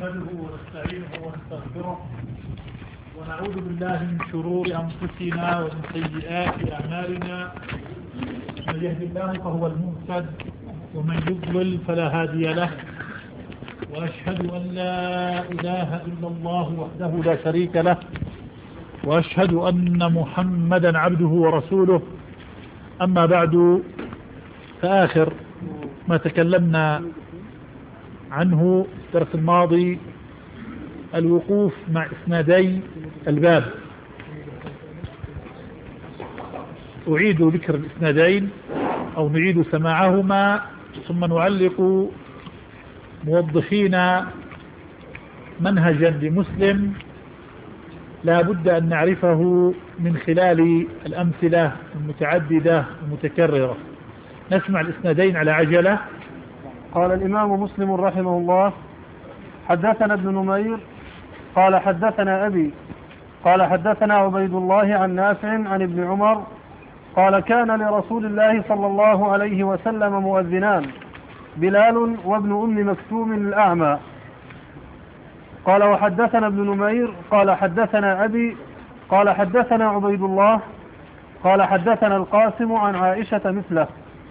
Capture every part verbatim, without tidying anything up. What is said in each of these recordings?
نحمده ونستعينه ونستغفره ونعوذ بالله من شرور أنفسنا ومن سيئات أعمالنا. من يهد الله فهو المهتد ومن يضلل فلا هادي له، وأشهد أن لا إله إلا الله وحده لا شريك له، وأشهد أن محمدا عبده ورسوله. أما بعد، فآخر ما تكلمنا عنه في الدرس الماضي الوقوف مع إسنادي الباب. أعيد ذكر الإسنادين أو نعيد سماعهما ثم نعلق موضحين منهجا لمسلم لا بد أن نعرفه من خلال الأمثلة المتعددة المتكررة. نسمع الإسنادين على عجلة. قال الإمام مسلم رحمه الله: حدثنا ابن نمير قال حدثنا أبي قال حدثنا عبيد الله عن نافع عن ابن عمر قال: كان لرسول الله صلى الله عليه وسلم مؤذنان، بلال وابن أم مكتوم الأعمى. قال: وحدثنا ابن نمير قال حدثنا أبي قال حدثنا عبيد الله قال حدثنا القاسم عن عائشة مثله.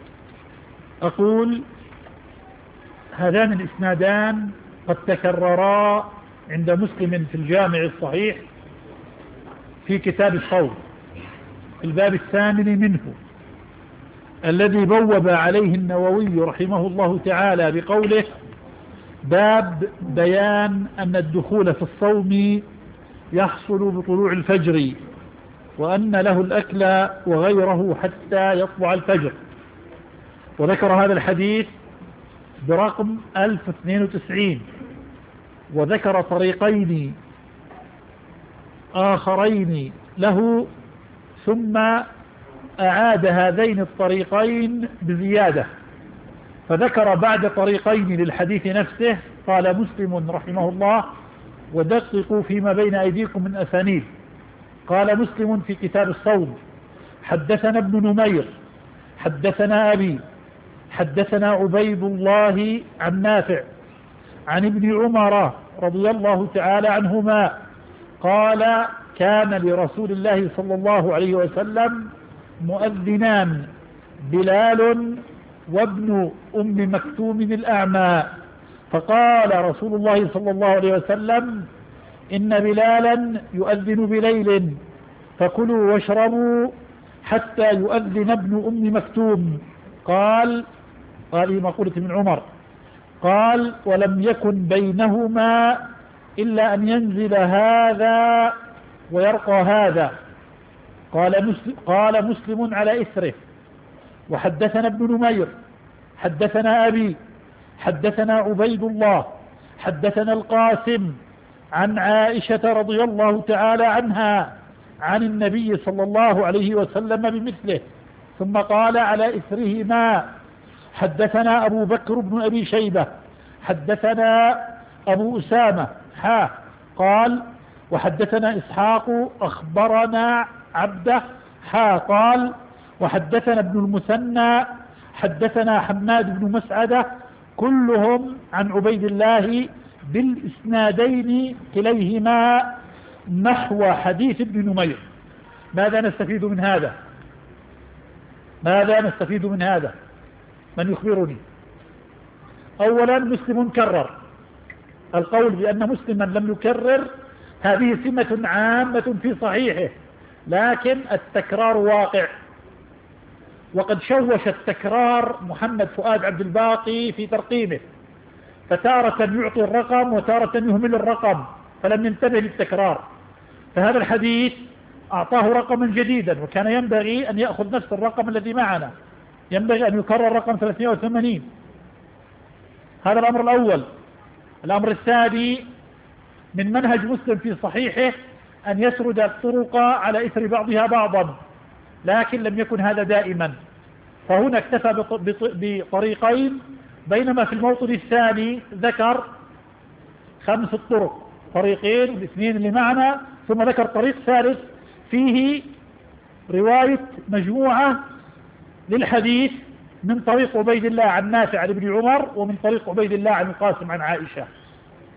أقول: هذان الإسنادان قد تكررا عند مسلم في الجامع الصحيح في كتاب الصوم في الباب الثامن منه، الذي بوب عليه النووي رحمه الله تعالى بقوله: باب بيان أن الدخول في الصوم يحصل بطلوع الفجر، وأن له الأكل وغيره حتى يطلع الفجر. وذكر هذا الحديث برقم ألف واثنين وتسعين، وذكر طريقين آخرين له، ثم أعاد هذين الطريقين بزيادة، فذكر بعد طريقين للحديث نفسه. قال مسلم رحمه الله: ودققوا فيما بين أيديكم من أسانيد. قال مسلم في كتاب الصوم: حدثنا ابن نمير حدثنا أبي حدثنا عبيد الله عن نافع عن ابن عمر رضي الله تعالى عنهما قال: كان لرسول الله صلى الله عليه وسلم مؤذنان، بلال وابن أم مكتوم الأعمى. فقال رسول الله صلى الله عليه وسلم: إن بلالا يؤذن بليل، فكلوا واشربوا حتى يؤذن ابن أم مكتوم. قال هذه مقولة ابن عمر. قال: ولم يكن بينهما إلا أن ينزل هذا ويرقى هذا. قال مسلم, قال مسلم على إثره: وحدثنا ابن نمير حدثنا أبي حدثنا عبيد الله حدثنا القاسم عن عائشة رضي الله تعالى عنها عن النبي صلى الله عليه وسلم بمثله. ثم قال على إثرهما: حدثنا أبو بكر بن أبي شيبة حدثنا أبو أسامة حا قال: وحدثنا إسحاق أخبرنا عبده حا قال: وحدثنا ابن المثنى حدثنا حماد بن مسعدة، كلهم عن عبيد الله بالإسنادين كليهما نحو حديث ابن نمير. ماذا نستفيد من هذا؟ ماذا نستفيد من هذا؟ من يخبرني؟ أولا، مسلم كرر. القول بأن مسلما لم يكرر هذه سمة عامة في صحيحه، لكن التكرار واقع. وقد شوش التكرار محمد فؤاد عبد الباقي في ترقيمه، فتارة يعطي الرقم وتارة يهمل الرقم، فلم ينتبه للتكرار. فهذا الحديث أعطاه رقما جديدا، وكان ينبغي أن يأخذ نفس الرقم الذي معنا، ينبغي أن يكرر رقم ثلاثمائة وثمانين. هذا الأمر الأول. الأمر الثاني: من منهج مسلم في صحيحه أن يسرد الطرق على إثر بعضها بعضا، لكن لم يكن هذا دائما، فهنا اكتفى بطريقين، بينما في الموطن الثاني ذكر خمس الطرق، طريقين الاثنين اللي معنا، ثم ذكر طريق ثالث فيه رواية مجموعة للحديث من طريق عبيد الله عن نافع عن ابن عمر، ومن طريق عبيد الله عن القاسم عن عائشة.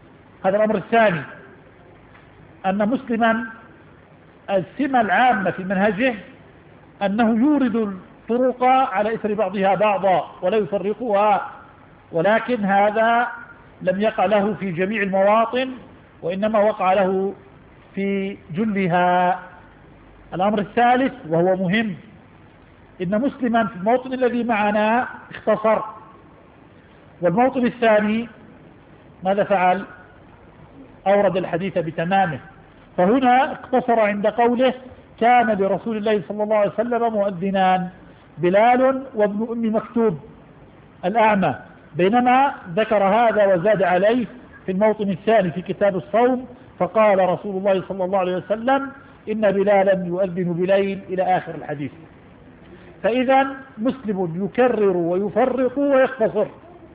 هذا الأمر الثاني، أن مسلما السمة العامة في منهجه أنه يورد الطرق على إثر بعضها بعضا ولا يفرقها، ولكن هذا لم يقع له في جميع المواطن، وإنما وقع له في جلها. الأمر الثالث وهو مهم، إن مسلما في الموطن الذي معنا اختصر، والموطن الثاني ماذا فعل؟ أورد الحديث بتمامه. فهنا اقتصر عند قوله كان لرسول الله صلى الله عليه وسلم مؤذنان، بلال وابن أم مكتوم الأعمى، بينما ذكر هذا وزاد عليه في الموطن الثاني في كتاب الصوم، فقال رسول الله صلى الله عليه وسلم إن بلالا يؤذن بليل إلى آخر الحديث. فإذا مسلم يكرر ويفرق ويختصر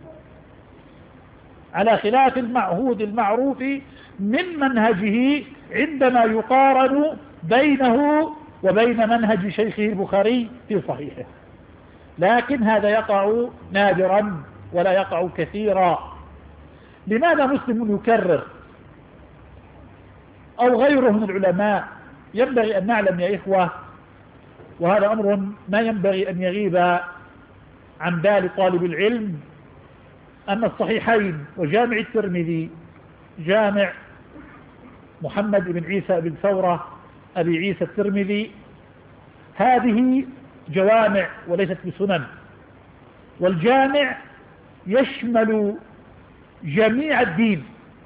على خلاف المعهود المعروف من منهجه عندما يقارن بينه وبين منهج شيخه البخاري في صحيحه، لكن هذا يقع نادرا ولا يقع كثيرا. لماذا مسلم يكرر أو غيره من العلماء؟ ينبغي أن نعلم يا إخوة، وهذا أمر ما ينبغي أن يغيب عن بال طالب العلم، أن الصحيحين وجامع الترمذي جامع محمد بن عيسى بن ثورة أبي عيسى الترمذي هذه جوامع وليست بسنن، والجامع يشمل جميع الدين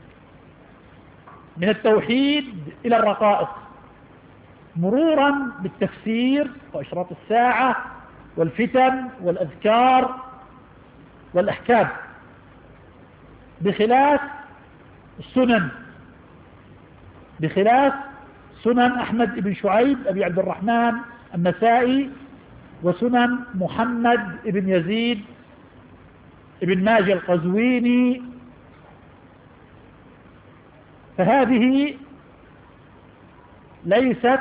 من التوحيد إلى الرقائق، مرورا بالتفسير وأشراط الساعة والفتن والأذكار والأحكام، بخلاف السنن، بخلاف سنن أحمد بن شعيب أبي عبد الرحمن النسائي وسنن محمد بن يزيد بن ماجه القزويني، فهذه ليست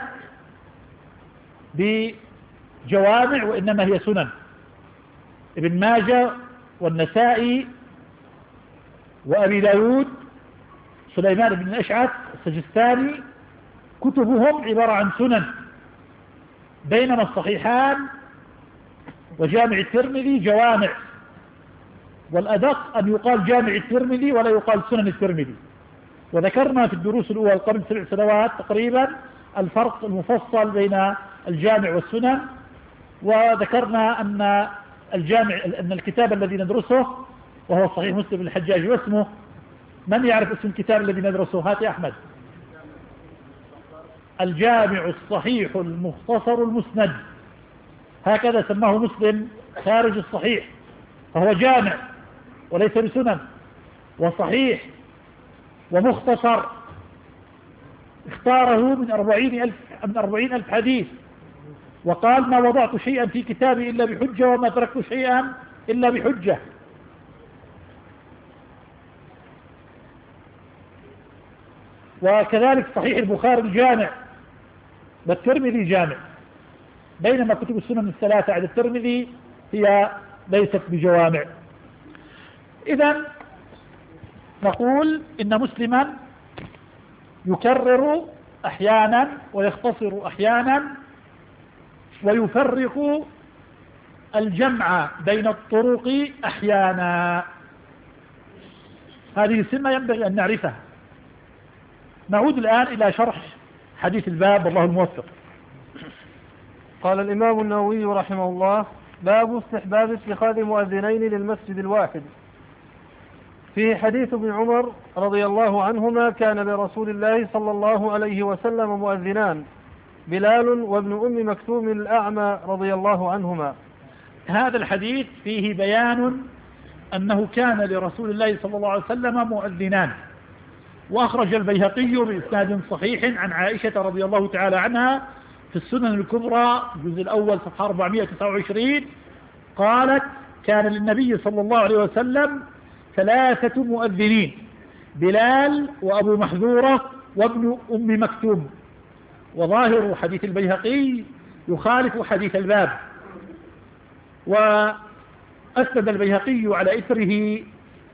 بجوامع وإنما هي سنن. ابن ماجه والنسائي وأبي داود سليمان بن الأشعث السجستاني كتبهم عبارة عن سنن، بينما الصحيحان وجامع الترمذي جوامع، والأدق أن يقال جامع الترمذي ولا يقال سنن الترمذي. وذكرنا في الدروس الأولى قبل سبع سنوات تقريبا الفرق المفصل بين الجامع والسنن، وذكرنا أن الجامع أن الكتاب الذي ندرسه وهو صحيح مسلم الحجاج واسمه، من يعرف اسم الكتاب الذي ندرسه؟ هات يا أحمد. الجامع الصحيح المختصر المسند، هكذا سماه مسلم خارج الصحيح، فهو جامع وليس بسنن، وصحيح ومختصر، اختاره من أربعين ألف, من أربعين ألف حديث، وقال ما وضعت شيئا في كتابي إلا بحجة وما تركت شيئا إلا بحجة. وكذلك صحيح البخاري جامع والترمذي جامع، بينما كتب السنن الثلاثة عند الترمذي هي ليست بجوامع. إذن نقول إن مسلما يكرر أحيانا ويختصر أحيانا ويفرق الجمع بين الطرق أحيانا، هذه سمة ينبغي أن نعرفها. نعود الآن إلى شرح حديث الباب، والله الموفق. قال الإمام النووي رحمه الله: باب استحباب اتخاذ مؤذنين للمسجد الواحد. فيه حديث ابن عمر رضي الله عنهما كان لرسول الله صلى الله عليه وسلم مؤذنان، بلال وابن أم مكتوم الأعمى رضي الله عنهما. هذا الحديث فيه بيان أنه كان لرسول الله صلى الله عليه وسلم مؤذنان، وأخرج البيهقي بإسناد صحيح عن عائشة رضي الله تعالى عنها في السنن الكبرى الجزء الأول صفحة أربعمائة وتسعة وعشرين قالت: كان للنبي صلى الله عليه وسلم ثلاثة مؤذنين، بلال وأبو محذورة وابن أم مكتوم. وظاهر حديث البيهقي يخالف حديث الباب، وأسند البيهقي على إثره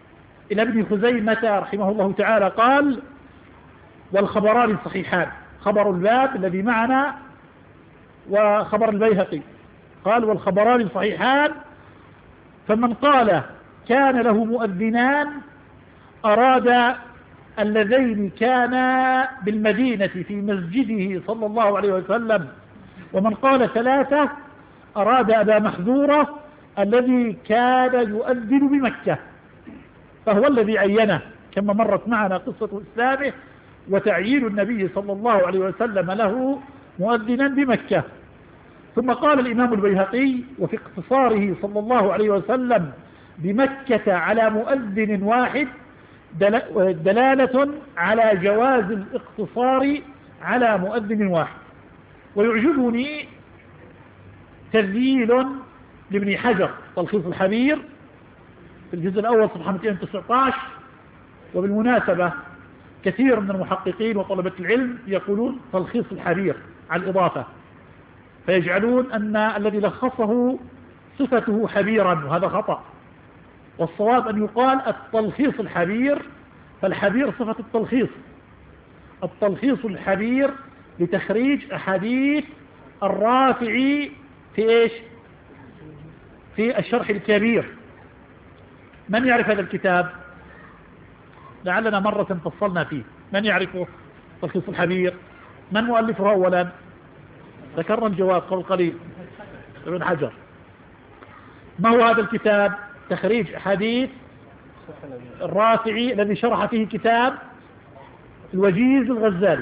إلى ابن خزيمة رحمه الله تعالى قال: والخبران صحيحان، خبر الباب الذي معنا وخبر البيهقي، قال: والخبران صحيحان، فمن قال كان له مؤذنان أراد اللذين كانا بالمدينة في مسجده صلى الله عليه وسلم، ومن قال ثلاثة أراد أبا محذورة الذي كان يؤذن بمكة، فهو الذي عينه، كما مرت معنا قصة إسلامه وتعيين النبي صلى الله عليه وسلم له مؤذنا بمكة. ثم قال الإمام البيهقي: وفي اقتصاره صلى الله عليه وسلم بمكة على مؤذن واحد دلالة على جواز الاقتصار على مؤذن واحد. ويعجبني تذييل لابن حجر تلخيص الحبير في الجزء الأول صفحة مئتين وتسعة عشر. وبالمناسبة كثير من المحققين وطلبة العلم يقولون تلخيص الحبير على الإضافة، فيجعلون أن الذي لخصه صفته حبيرا، وهذا خطأ، والصواب أن يقال التلخيص الحبير، فالحبير صفة التلخيص، التلخيص الحبير لتخريج أحاديث الرافعي في إيش؟ في الشرح الكبير. من يعرف هذا الكتاب؟ لعلنا مرة فصلنا فيه. من يعرفه؟ تلخيص الحبير. من مؤلفه أولا؟ ذكرنا الجواب قبل قليل، ابن حجر. ما هو هذا الكتاب؟ تخريج حديث الرافعي الذي شرح فيه كتاب الوجيز الغزالي،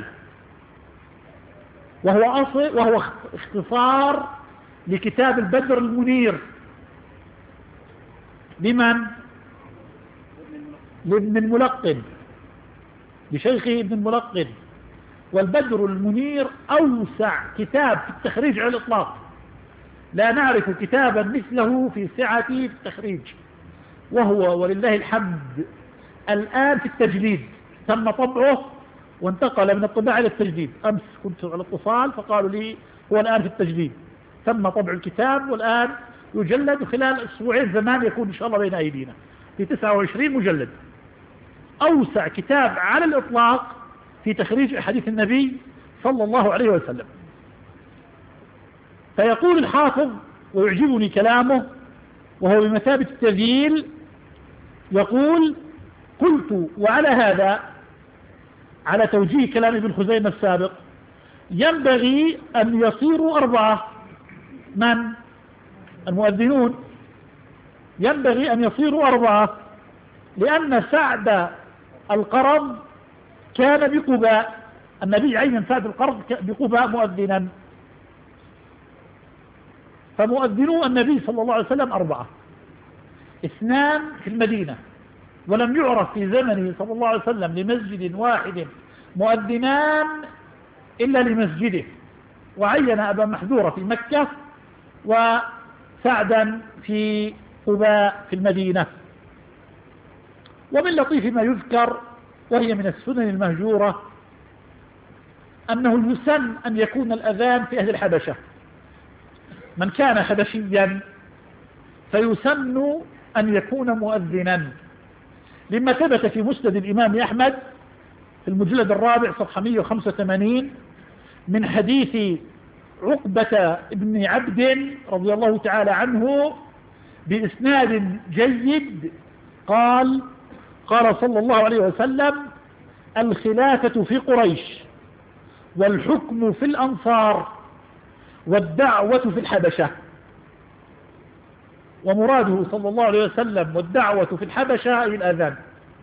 وهو أصل وهو اختصار لكتاب البدر المنير لمن؟ لابن الملقن، لشيخه ابن الملقن. والبدر المنير أوسع كتاب في التخريج على الإطلاق، لا نعرف كتابا مثله في سعة التخريج، وهو ولله الحمد الآن في التجديد، تم طبعه وانتقل من الطباعة إلى التجديد. أمس كنت على اتصال فقالوا لي هو الآن في التجديد، تم طبع الكتاب والآن يجلد، خلال أسبوعين زمان يكون إن شاء الله بين أيدينا في تسعة وعشرين مجلد. أوسع كتاب على الإطلاق في تخريج أحاديث النبي صلى الله عليه وسلم. فيقول الحافظ ويعجبني كلامه وهو بمثابة التذييل، يقول: قلت وعلى هذا، على توجيه كلام ابن خزيمة السابق، ينبغي أن يصيروا أربعة. من؟ المؤذنون ينبغي أن يصيروا أربعة، لأن سعد القرض كان بقباء، النبي عين سعد القرض بقباء مؤذنا، فمؤذنو النبي صلى الله عليه وسلم أربعة، اثنان في المدينة، ولم يعرف في زمنه صلى الله عليه وسلم لمسجد واحد مؤذنان إلا لمسجده، وعين أبا محذورة في مكة وسعدا في قباء في المدينة. ومن لطيف ما يذكر، وهي من السنن المهجورة، أنه يسن أن يكون الأذان في أهل الحبشة، من كان حبشيا فيسن أن يكون مؤذنا، لما ثبت في مسند الإمام أحمد في المجلد الرابع صفحة مئة وخمسة وثمانين من حديث عقبة بن عبد رضي الله تعالى عنه بإسناد جيد، قال: قال صلى الله عليه وسلم: الخلافة في قريش، والحكم في الأنصار، والدعوة في الحبشة. ومراده صلى الله عليه وسلم والدعوة في الحبشة أي الأذان،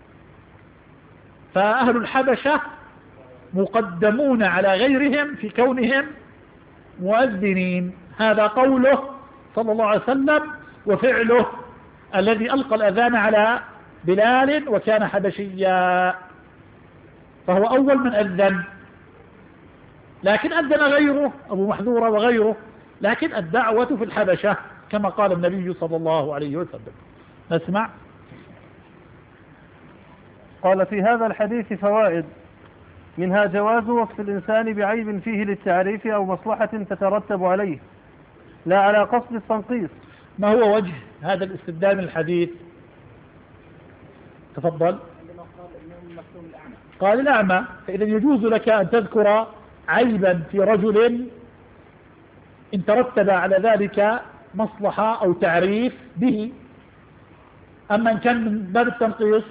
فأهل الحبشة مقدمون على غيرهم في كونهم مؤذنين. هذا قوله صلى الله عليه وسلم، وفعله الذي ألقى الأذان على بلال وكان حبشيا، فهو أول من أذن، لكن أذن غيره أبو محذورة وغيره، لكن الدعوة في الحبشة كما قال النبي صلى الله عليه وسلم. نسمع. قال: في هذا الحديث فوائد، منها جواز وصف الإنسان بعيب فيه للتعريف أو مصلحة تترتب عليه، لا على قصد التنقيص. ما هو وجه هذا الاستدلال من الحديث؟ تفضل. قال الأعمى، فإذا يجوز لك أن تذكر عيبا في رجل إن ترتب على ذلك مصلحة أو تعريف به. أما إن كان من باب التنقيص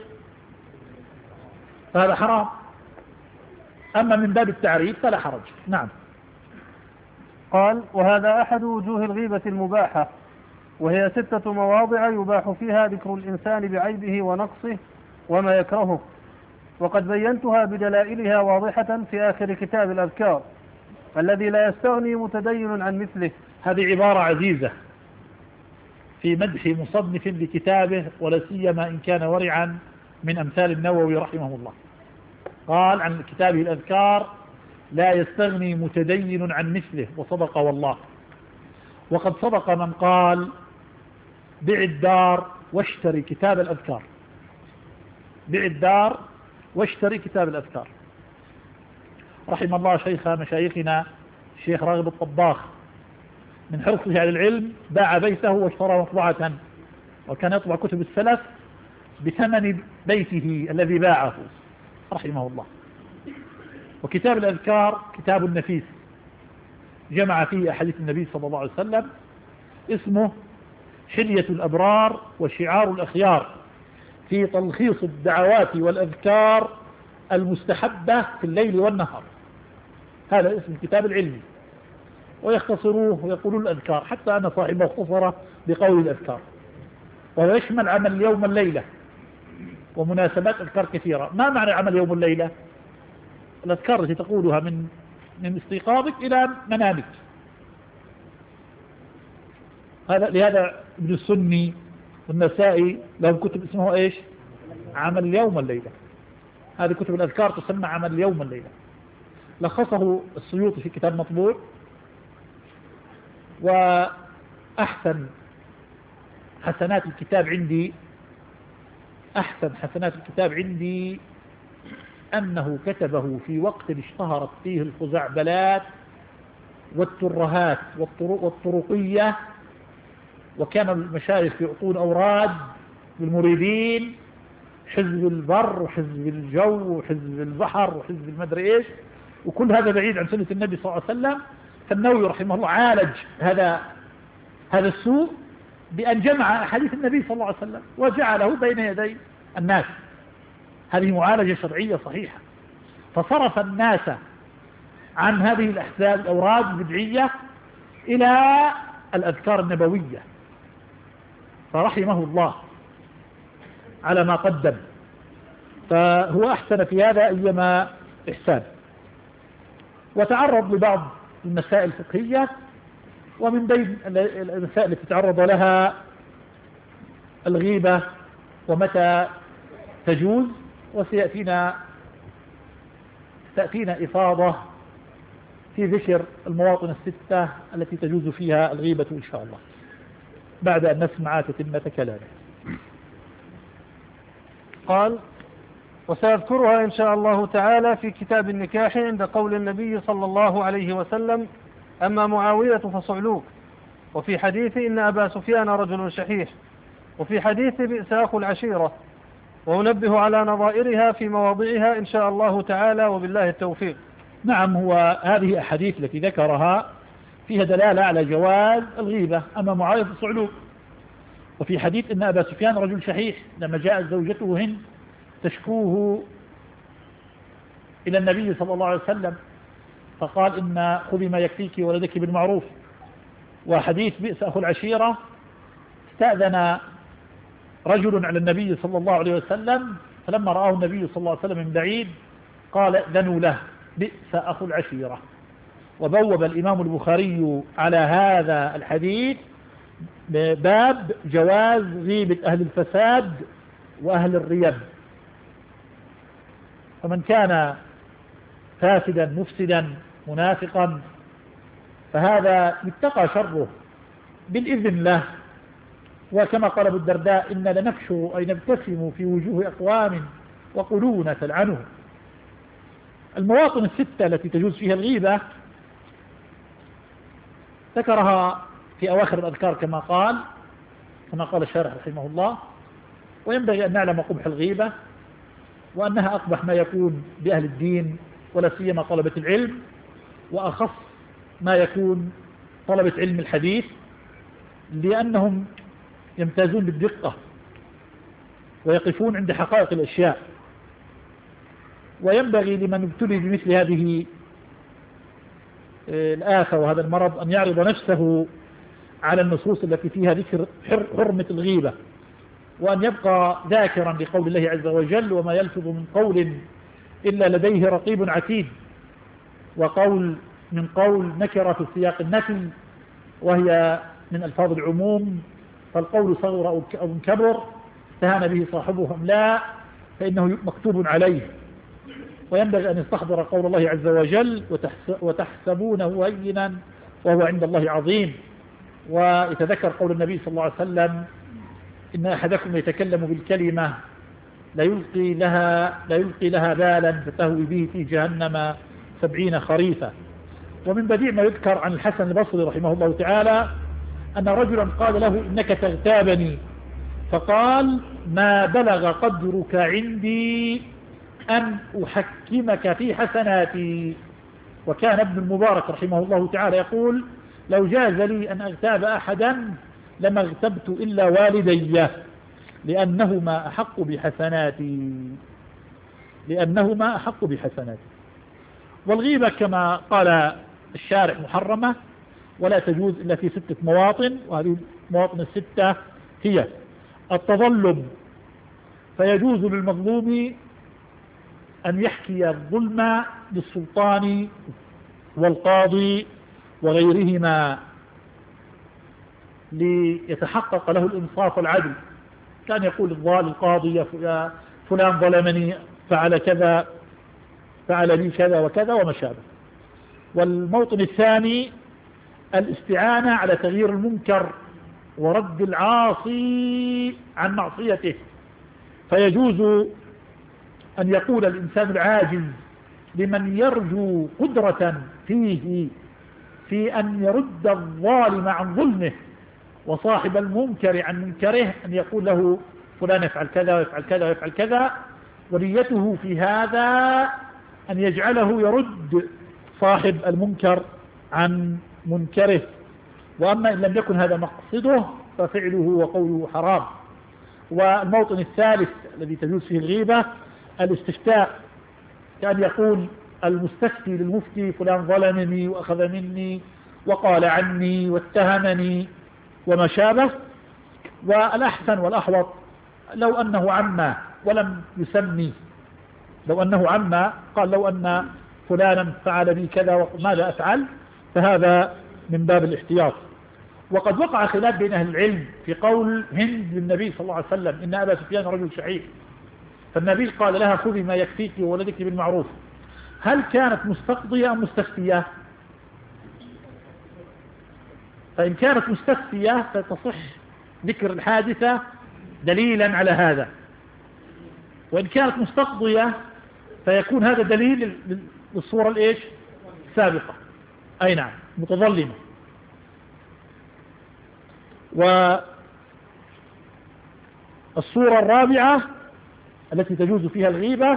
فهذا حرام، أما من باب التعريف فلا حرج. نعم. قال: وهذا أحد وجوه الغيبة المباحة، وهي ستة مواضع يباح فيها ذكر الإنسان بعيبه ونقصه وما يكرهه، وقد بينتها بدلائلها واضحة في آخر كتاب الأذكار الذي لا يستغني متدين عن مثله. هذه عبارة عزيزة في مدح مصنف لكتابه، ولا سيما إن كان ورعا من أمثال النووي رحمه الله. قال عن كتابه الأذكار: لا يستغني متدين عن مثله، وصدق والله. وقد صدق من قال: بع الدار واشتري كتاب الأذكار، بع الدار واشتري كتاب الأذكار. رحم الله شيخ مشايخنا الشيخ راغب الطباخ، من حرصه على العلم باع بيته واشترى مطبعة، وكان يطبع كتب السلف بثمن بيته الذي باعه رحمه الله. وكتاب الأذكار كتاب نفيس جمع فيه أحاديث النبي صلى الله عليه وسلم، اسمه حلية الأبرار وشعار الأخيار في تلخيص الدعوات والأذكار المستحبة في الليل والنهار. هذا اسم الكتاب العلمي، ويختصروه ويقولون الأذكار، حتى أن صاحبه اختصر بقول الأذكار، وهو يشمل عمل يوم الليلة ومناسبات أذكار كثيرة. ما معنى عمل يوم الليلة؟ الأذكار التي تقولها من من استيقاظك إلى منامك. هذا لهذا ابن السني والنسائي لهم كتب اسمه ايش؟ عمل يوم الليلة. هذه كتب الأذكار تسمى عمل يوم الليلة. لخصه السيوطي في كتاب مطبوع. وأحسن حسنات الكتاب عندي أحسن حسنات الكتاب عندي أنه كتبه في وقت اشتهرت فيه الخزعبلات والترهات والطرقية، وكان المشايخ يعطون أوراد للمريدين، حزب البر وحزب الجو وحزب البحر وحزب المدري إيش، وكل هذا بعيد عن سنة النبي صلى الله عليه وسلم. فالنووي رحمه الله عالج هذا هذا السوء بأن جمع أحاديث النبي صلى الله عليه وسلم وجعله بين يدي الناس. هذه معالجة شرعية صحيحة، فصرف الناس عن هذه الأحزاب الأوراد البدعية إلى الأذكار النبوية، فرحمه الله على ما قدم. فهو أحسن في هذا أيما إحسان، وتعرض لبعض المسائل الفقهية، ومن بين المسائل التي تعرض لها الغيبة ومتى تجوز، وسيأتينا تأتينا إفاضة في ذكر المواطن الستة التي تجوز فيها الغيبة إن شاء الله بعد أن نسمع تتمة كلامه. قال: وسيذكرها إن شاء الله تعالى في كتاب النكاح عند قول النبي صلى الله عليه وسلم: أما معاوية فصعلوك، وفي حديث إن أبا سفيان رجل شحيح، وفي حديث بئس أخو العشيرة، وننبه على نظائرها في مواضعها إن شاء الله تعالى، وبالله التوفيق. نعم، هو هذه أحاديث التي ذكرها فيها دلالة على جواز الغيبة. أما معاوية فصعلوك، وفي حديث إن أبا سفيان رجل شحيح، لما جاءت زوجته هند تشكوه إلى النبي صلى الله عليه وسلم فقال: إن خذي ما يكفيك ولدك بالمعروف. وحديث بئس أخو العشيرة، استأذن رجل على النبي صلى الله عليه وسلم، فلما رآه النبي صلى الله عليه وسلم من بعيد قال: ائذنوا له، بئس أخو العشيرة. وبوب الإمام البخاري على هذا الحديث باب جواز غيبة أهل الفساد وأهل الريب. فمن كان فاسدا مفسدا منافقا فهذا يتقى شره بالإذن له. وكما قال ابو الدرداء: إن لنفشو أي نبتسم في وجوه أقوام وقلوبنا تلعنهم. المواطن الستة التي تجوز فيها الغيبة ذكرها في أواخر الأذكار كما قال كما قال الشارح رحمه الله. وينبغي أن نعلم قبح الغيبة وأنها أقبح ما يكون بأهل الدين ولا سيما طلبة العلم، وأخص ما يكون طلبة علم الحديث، لأنهم يمتازون بالدقة ويقفون عند حقائق الأشياء. وينبغي لمن ابتلي بمثل هذه الآفة وهذا المرض أن يعرض نفسه على النصوص التي فيها ذكر حرمة الغيبة، وأن يبقى ذاكرا لقول الله عز وجل: وما يلفظ من قول إلا لديه رقيب عتيد، وقول من قول نكرة في سياق النفي وهي من ألفاظ العموم، فالقول صغر أو كبر استهان به صاحبه أم لا فإنه مكتوب عليه. وينبغي أن يستحضر قول الله عز وجل: وتحسبونه هينا وهو عند الله عظيم، ويتذكر قول النبي صلى الله عليه وسلم: إن أحدكم يتكلم بالكلمة لا يلقي لها, لا يلقي لها بالا فتهوي به في جهنم سبعين خريفا. ومن بديع ما يذكر عن الحسن البصري رحمه الله تعالى أن رجلا قال له: إنك تغتابني، فقال: ما بلغ قدرك عندي أن أحكمك في حسناتي. وكان ابن المبارك رحمه الله تعالى يقول: لو جاز لي أن أغتاب أحدا لما اغتبت إلا والدي لأنهما أحق بحسناتي لأنهما أحق بحسناتي. والغيبة كما قال الشارع محرمة ولا تجوز إلا في ستة مواطن، وهذه المواطن الستة هي التظلم، فيجوز للمظلوم أن يحكي الظلم للسلطان والقاضي وغيرهما ليتحقق له الإنصاف والعدل. كان يقول الضال القاضي: يا فلان ظلمني، فعل كذا، فعل لي كذا وكذا وما شابه. والموطن الثاني الاستعانة على تغيير المنكر ورد العاصي عن معصيته، فيجوز أن يقول الإنسان العاجز لمن يرجو قدرة فيه في أن يرد الظالم عن ظلمه وصاحب المنكر عن منكره، أن يقول له: فلان يفعل كذا ويفعل كذا ويفعل كذا، ونيته في هذا أن يجعله يرد صاحب المنكر عن منكره. وأما إن لم يكن هذا مقصده ففعله وقوله حرام. والموطن الثالث الذي تجوز فيه الغيبة الاستفتاء، كان يقول المستفتي للمفتي: فلان ظلمني وأخذ مني وقال عني واتهمني وما شابه. والأحسن والأحوط لو أنه عمى ولم يسمي، لو أنه عمى قال: لو أن فلانا فعل بي كذا وماذا أفعل، فهذا من باب الاحتياط. وقد وقع خلاف بين أهل العلم في قول هند للنبي صلى الله عليه وسلم: إن أبا سفيان رجل شحيح، فالنبي قال لها: خذي ما يكفيك وولدك بالمعروف. هل كانت مستقضية أم مستفتية؟ فإن كانت مستفتية فتصح ذكر الحادثة دليلا على هذا، وإن كانت مستقضية فيكون هذا دليل للصورة الإيش السابقة، أي نعم متظلمة. والصورة الرابعة التي تجوز فيها الغيبة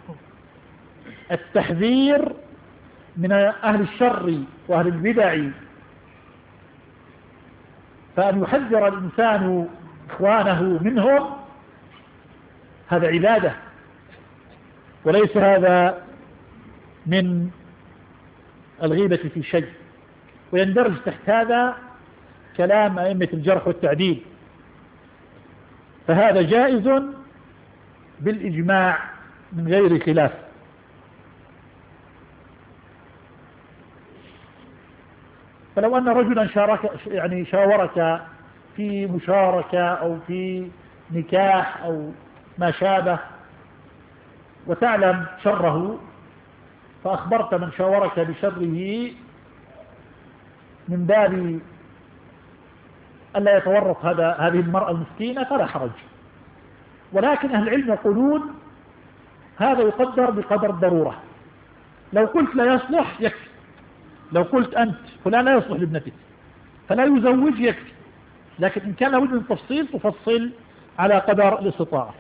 التحذير من أهل الشر وأهل البدع، فأن يحذر الإنسان إخوانه منهم هذا عبادة، وليس هذا من الغيبة في شيء. ويندرج تحت هذا كلام أئمة الجرح والتعديل، فهذا جائز بالإجماع من غير خلاف. فلو أن رجلا شارك يعني شاورك في مشاركة أو في نكاح أو ما شابه وتعلم شره، فأخبرت من شاورك بشره من باب ألا يتورط هذا هذه المرأة المسكينة فلا حرج. ولكن أهل العلم يقولون هذا يقدر بقدر الضرورة. لو قلت لا يصلح يكفي، لو قلت أنت فلان لا يصلح لابنتك فلا يزوج يكفي، لكن إن كان لابد من تفصيل تفصل على قدر الاستطاعة.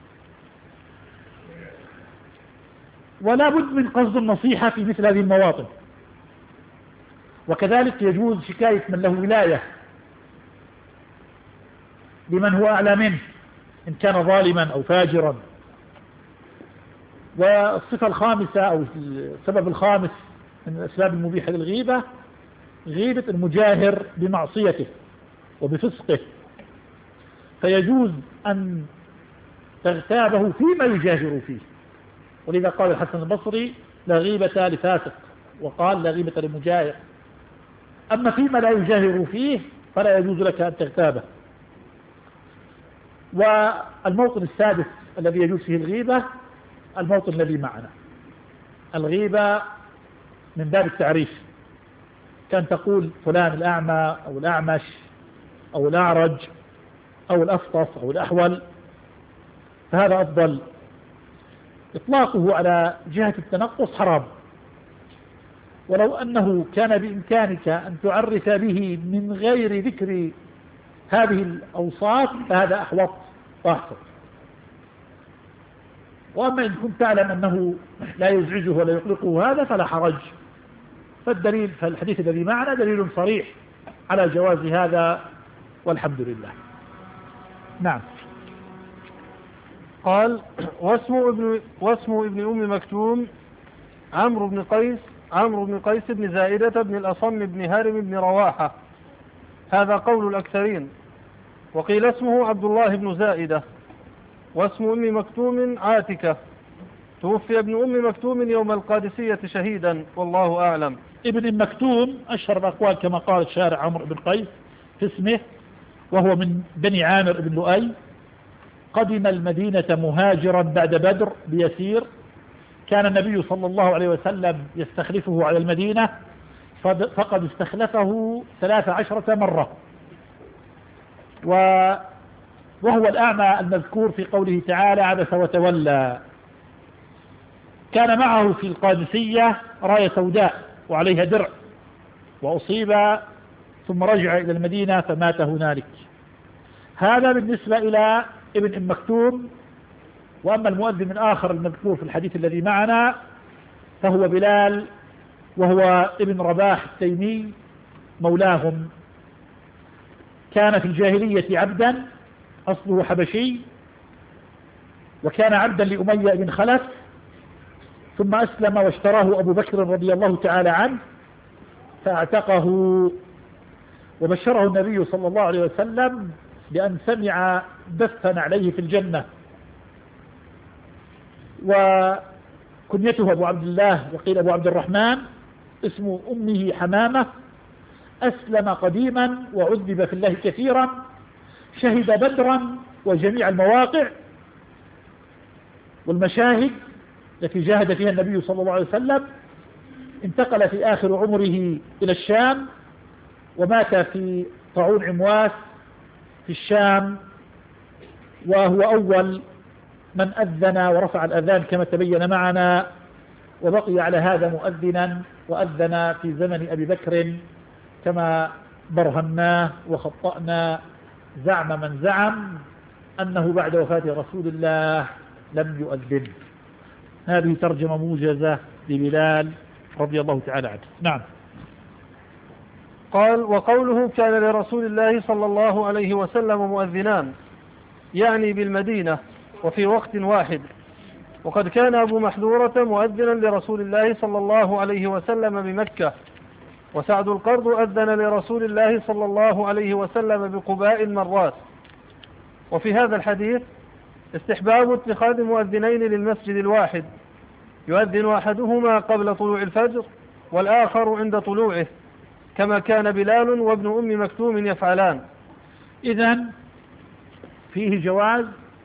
ولا بد من قصد النصيحة في مثل هذه المواطن. وكذلك يجوز شكاية من له ولاية لمن هو أعلى منه إن كان ظالما أو فاجرا. والصفة الخامسة أو السبب الخامس من الأسباب المبيحة للغيبة غيبة المجاهر بمعصيته وبفسقه، فيجوز أن تغتابه فيما يجاهر فيه. ولذا قال الحسن البصري لا غيبة لفاسق، وقال لا غيبة لمجاهر. أما فيما لا يجاهر فيه فلا يجوز لك أن تغتابه. والموطن السادس الذي يجوز فيه الغيبة الموطن الذي معنا. الغيبة من باب التعريف، كان تقول فلان الأعمى أو الأعمش أو الأعرج أو الأفطس أو الأحول، فهذا أفضل. إطلاقه على جهة التنقص حرام، ولو أنه كان بإمكانك أن تعرف به من غير ذكر هذه الأوصاف فهذا أحوط وأحسن. وأما إن كنت تعلم أنه لا يزعجه ولا يقلقه هذا فلا حرج. فالدليل فالحديث الذي معنا دليل صريح على جواز هذا والحمد لله. نعم. قال واسم ابن, واسم ابن أم مكتوم عمرو بن قيس عمرو بن قيس بن زائدة بن الأصم بن هارم بن رواحة، هذا قول الأكثرين. وقيل اسمه عبد الله بن زائدة. واسم أم مكتوم عاتكة، توفي ابن أم مكتوم يوم القادسية شهيدا والله أعلم. ابن مكتوم أشهر الأقوال كما قال الشارع عمرو بن قيس في اسمه، وهو من بني عامر بن لؤي. قدم المدينة مهاجرا بعد بدر بيسير. كان النبي صلى الله عليه وسلم يستخلفه على المدينة، فقد استخلفه ثلاث عشرة مرة. وهو الأعمى المذكور في قوله تعالى عبس وتولى. كان معه في القادسية راية سوداء وعليها درع، وأصيب ثم رجع إلى المدينة فمات هنالك. هذا بالنسبة إلى ابن أم مكتوم. وأما المؤذن الآخر المذكور في الحديث الذي معنا فهو بلال، وهو ابن رباح التيمي مولاهم. كان في الجاهلية عبدا، أصله حبشي، وكان عبدا لأمية بن خلف، ثم أسلم واشتراه أبو بكر رضي الله تعالى عنه فاعتقه. وبشره النبي صلى الله عليه وسلم بأن سمع دفا عليه في الجنة. وكنيته أبو عبد الله، وقيل أبو عبد الرحمن. اسم أمه حمامة. أسلم قديما وعذب في الله كثيرا. شهد بدرا وجميع المواقع والمشاهد التي جاهد فيها النبي صلى الله عليه وسلم. انتقل في آخر عمره إلى الشام، ومات في طاعون عمواس في الشام، وهو أول من أذن ورفع الأذان كما تبين معنا. وبقي على هذا مؤذنا، وأذن في زمن أبي بكر كما برهناه وخطأنا زعم من زعم أنه بعد وفاة رسول الله لم يؤذن. هذه ترجمة موجزة لبلال رضي الله تعالى عنه. نعم. قال وقوله كان لرسول الله صلى الله عليه وسلم مؤذنان، يعني بالمدينة وفي وقت واحد. وقد كان أبو محذورة مؤذنا لرسول الله صلى الله عليه وسلم بمكة، وسعد القرض أذن لرسول الله صلى الله عليه وسلم بقباء مرات. وفي هذا الحديث استحباب اتخاذ مؤذنين للمسجد الواحد، يؤذن أحدهما قبل طلوع الفجر والآخر عند طلوعه، كما كان بلال وابن أم مكتوم يفعلان. إذن فيه جواز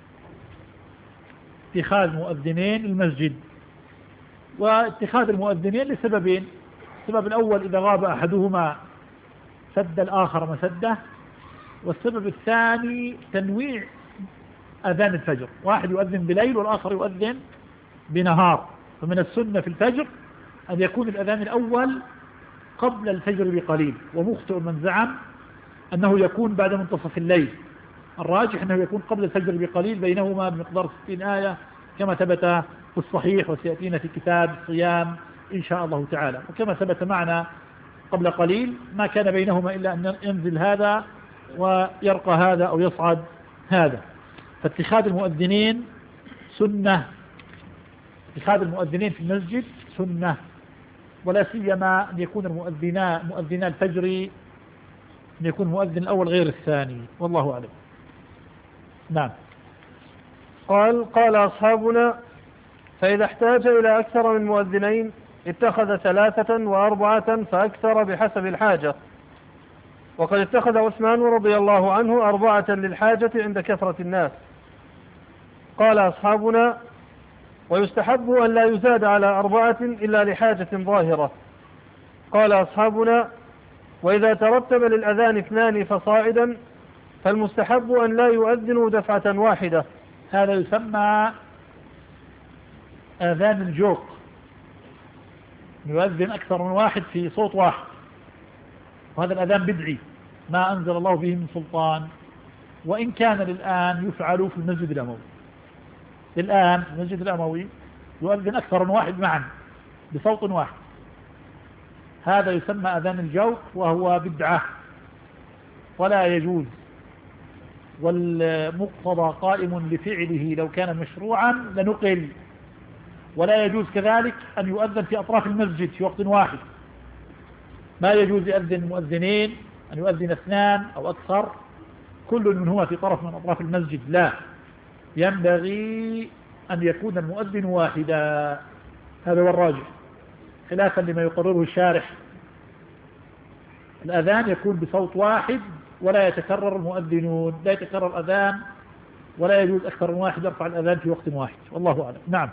اتخاذ مؤذنين المسجد. واتخاذ المؤذنين لسببين: السبب الأول إذا غاب أحدهما سد الآخر مسده، والسبب الثاني تنويع أذان الفجر، واحد يؤذن بليل والآخر يؤذن بنهار. فمن السنة في الفجر أن يكون الأذان الأول قبل الفجر بقليل، ومخطئ من زعم أنه يكون بعد منتصف الليل، الراجح أنه يكون قبل الفجر بقليل، بينهما بمقدار ستين آية كما ثبت في الصحيح، وسيأتينا في كتاب الصيام إن شاء الله تعالى. وكما ثبت معنا قبل قليل ما كان بينهما إلا أن ينزل هذا ويرقى هذا أو يصعد هذا. فاتخاذ المؤذنين سنة، اتخاذ المؤذنين في المسجد سنة، ولا سيما أن يكون المؤذنان مؤذنا الفجر أن يكون المؤذن الأول غير الثاني، والله أعلم. نعم. قال قال أصحابنا: فإذا احتاج إلى أكثر من مؤذنين اتخذ ثلاثة وأربعة فأكثر بحسب الحاجة، وقد اتخذ عثمان رضي الله عنه أربعة للحاجة عند كثرة الناس. قال أصحابنا: ويستحب أن لا يزاد على أربعة إلا لحاجة ظاهرة. قال أصحابنا: وإذا ترتب للأذان اثنان فصاعدا فالمستحب أن لا يؤذنوا دفعة واحدة. هذا يسمى آذان الجوق، يؤذن أكثر من واحد في صوت واحد، وهذا الأذان بدعي ما أنزل الله به من سلطان، وإن كان الآن يفعل في المسجد الأموي. الآن في المسجد الأموي يؤذن أكثر من واحد معا بصوت واحد، هذا يسمى أذان الجوق، وهو بدعة ولا يجوز، والمقتضى قائم لفعله لو كان مشروعا لنقل. ولا يجوز كذلك أن يؤذن في أطراف المسجد في وقت واحد، ما يجوز يؤذن مؤذنين، أن يؤذن اثنان أو أكثر كل منهما في طرف من أطراف المسجد، لا، ينبغي أن يكون المؤذن واحدا، هذا هو الراجح، خلافا لما يقرره الشارح. الأذان يكون بصوت واحد ولا يتكرر المؤذنون، لا يتكرر أذان، ولا يجوز أكثر من واحد يرفع الأذان في وقت واحد، والله أعلم. نعم.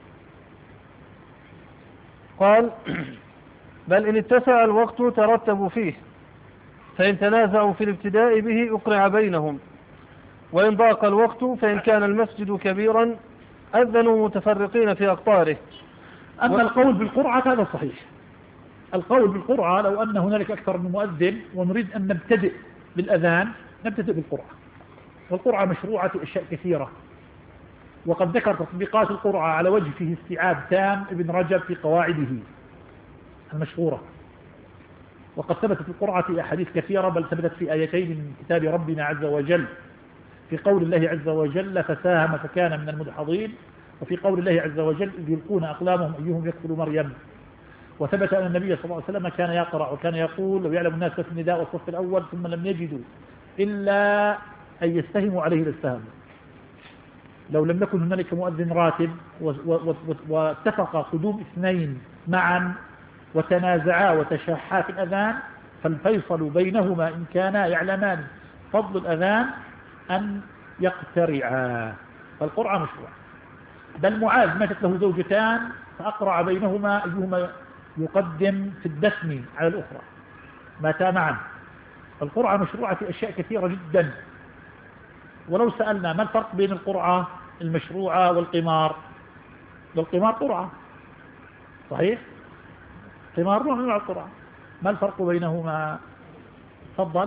قال: بل إن اتسع الوقت ترتبوا فيه، فإن تنازعوا في الابتداء به أقرع بينهم، وإن ضاق الوقت فإن كان المسجد كبيرا أذنوا متفرقين في أقطاره. أما و... القول بالقرعة هذا صحيح. القول بالقرعة لو أن هنالك أكثر من مؤذن ونريد أن نبتدئ بالأذان نبتدئ بالقرعة، والقرعة مشروعة في أشياء كثيرة، وقد ذكر تطبيقات القرعة على وجه فيه استيعاب تام ابن رجب في قواعده المشهورة، وقد ثبتت القرعة في أحاديث كثيرة، بل ثبتت في آيتين من كتاب ربنا عز وجل، في قول الله عز وجل: فساهم فكان من المدحضين، وفي قول الله عز وجل: إذ يلقون أقلامهم أيهم يكفل مريم. وثبت أن النبي صلى الله عليه وسلم كان يقرأ وكان يقول: لو يعلم الناس في النداء والصف الأول ثم لم يجدوا إلا أن يستهموا عليه لاستهموا. لو لم يكن هنالك مؤذن راتب واتفق قدوم اثنين معا وتنازعا وتشاحا في الأذان، فالفيصل بينهما إن كانا يعلمان فضل الأذان أن يقترعا. فالقرعة مشروع. بل معاذ ماتت له زوجتان فأقرع بينهما أيهما يقدم في الدفن على الأخرى، ماتا معا. القرعة مشروعة في أشياء كثيرة جدا. ولو سألنا ما الفرق بين القرعة المشروعة والقمار؟ والقمار قرعة صحيح، قمار نوع من القرعة، ما الفرق بينهما؟ تفضل.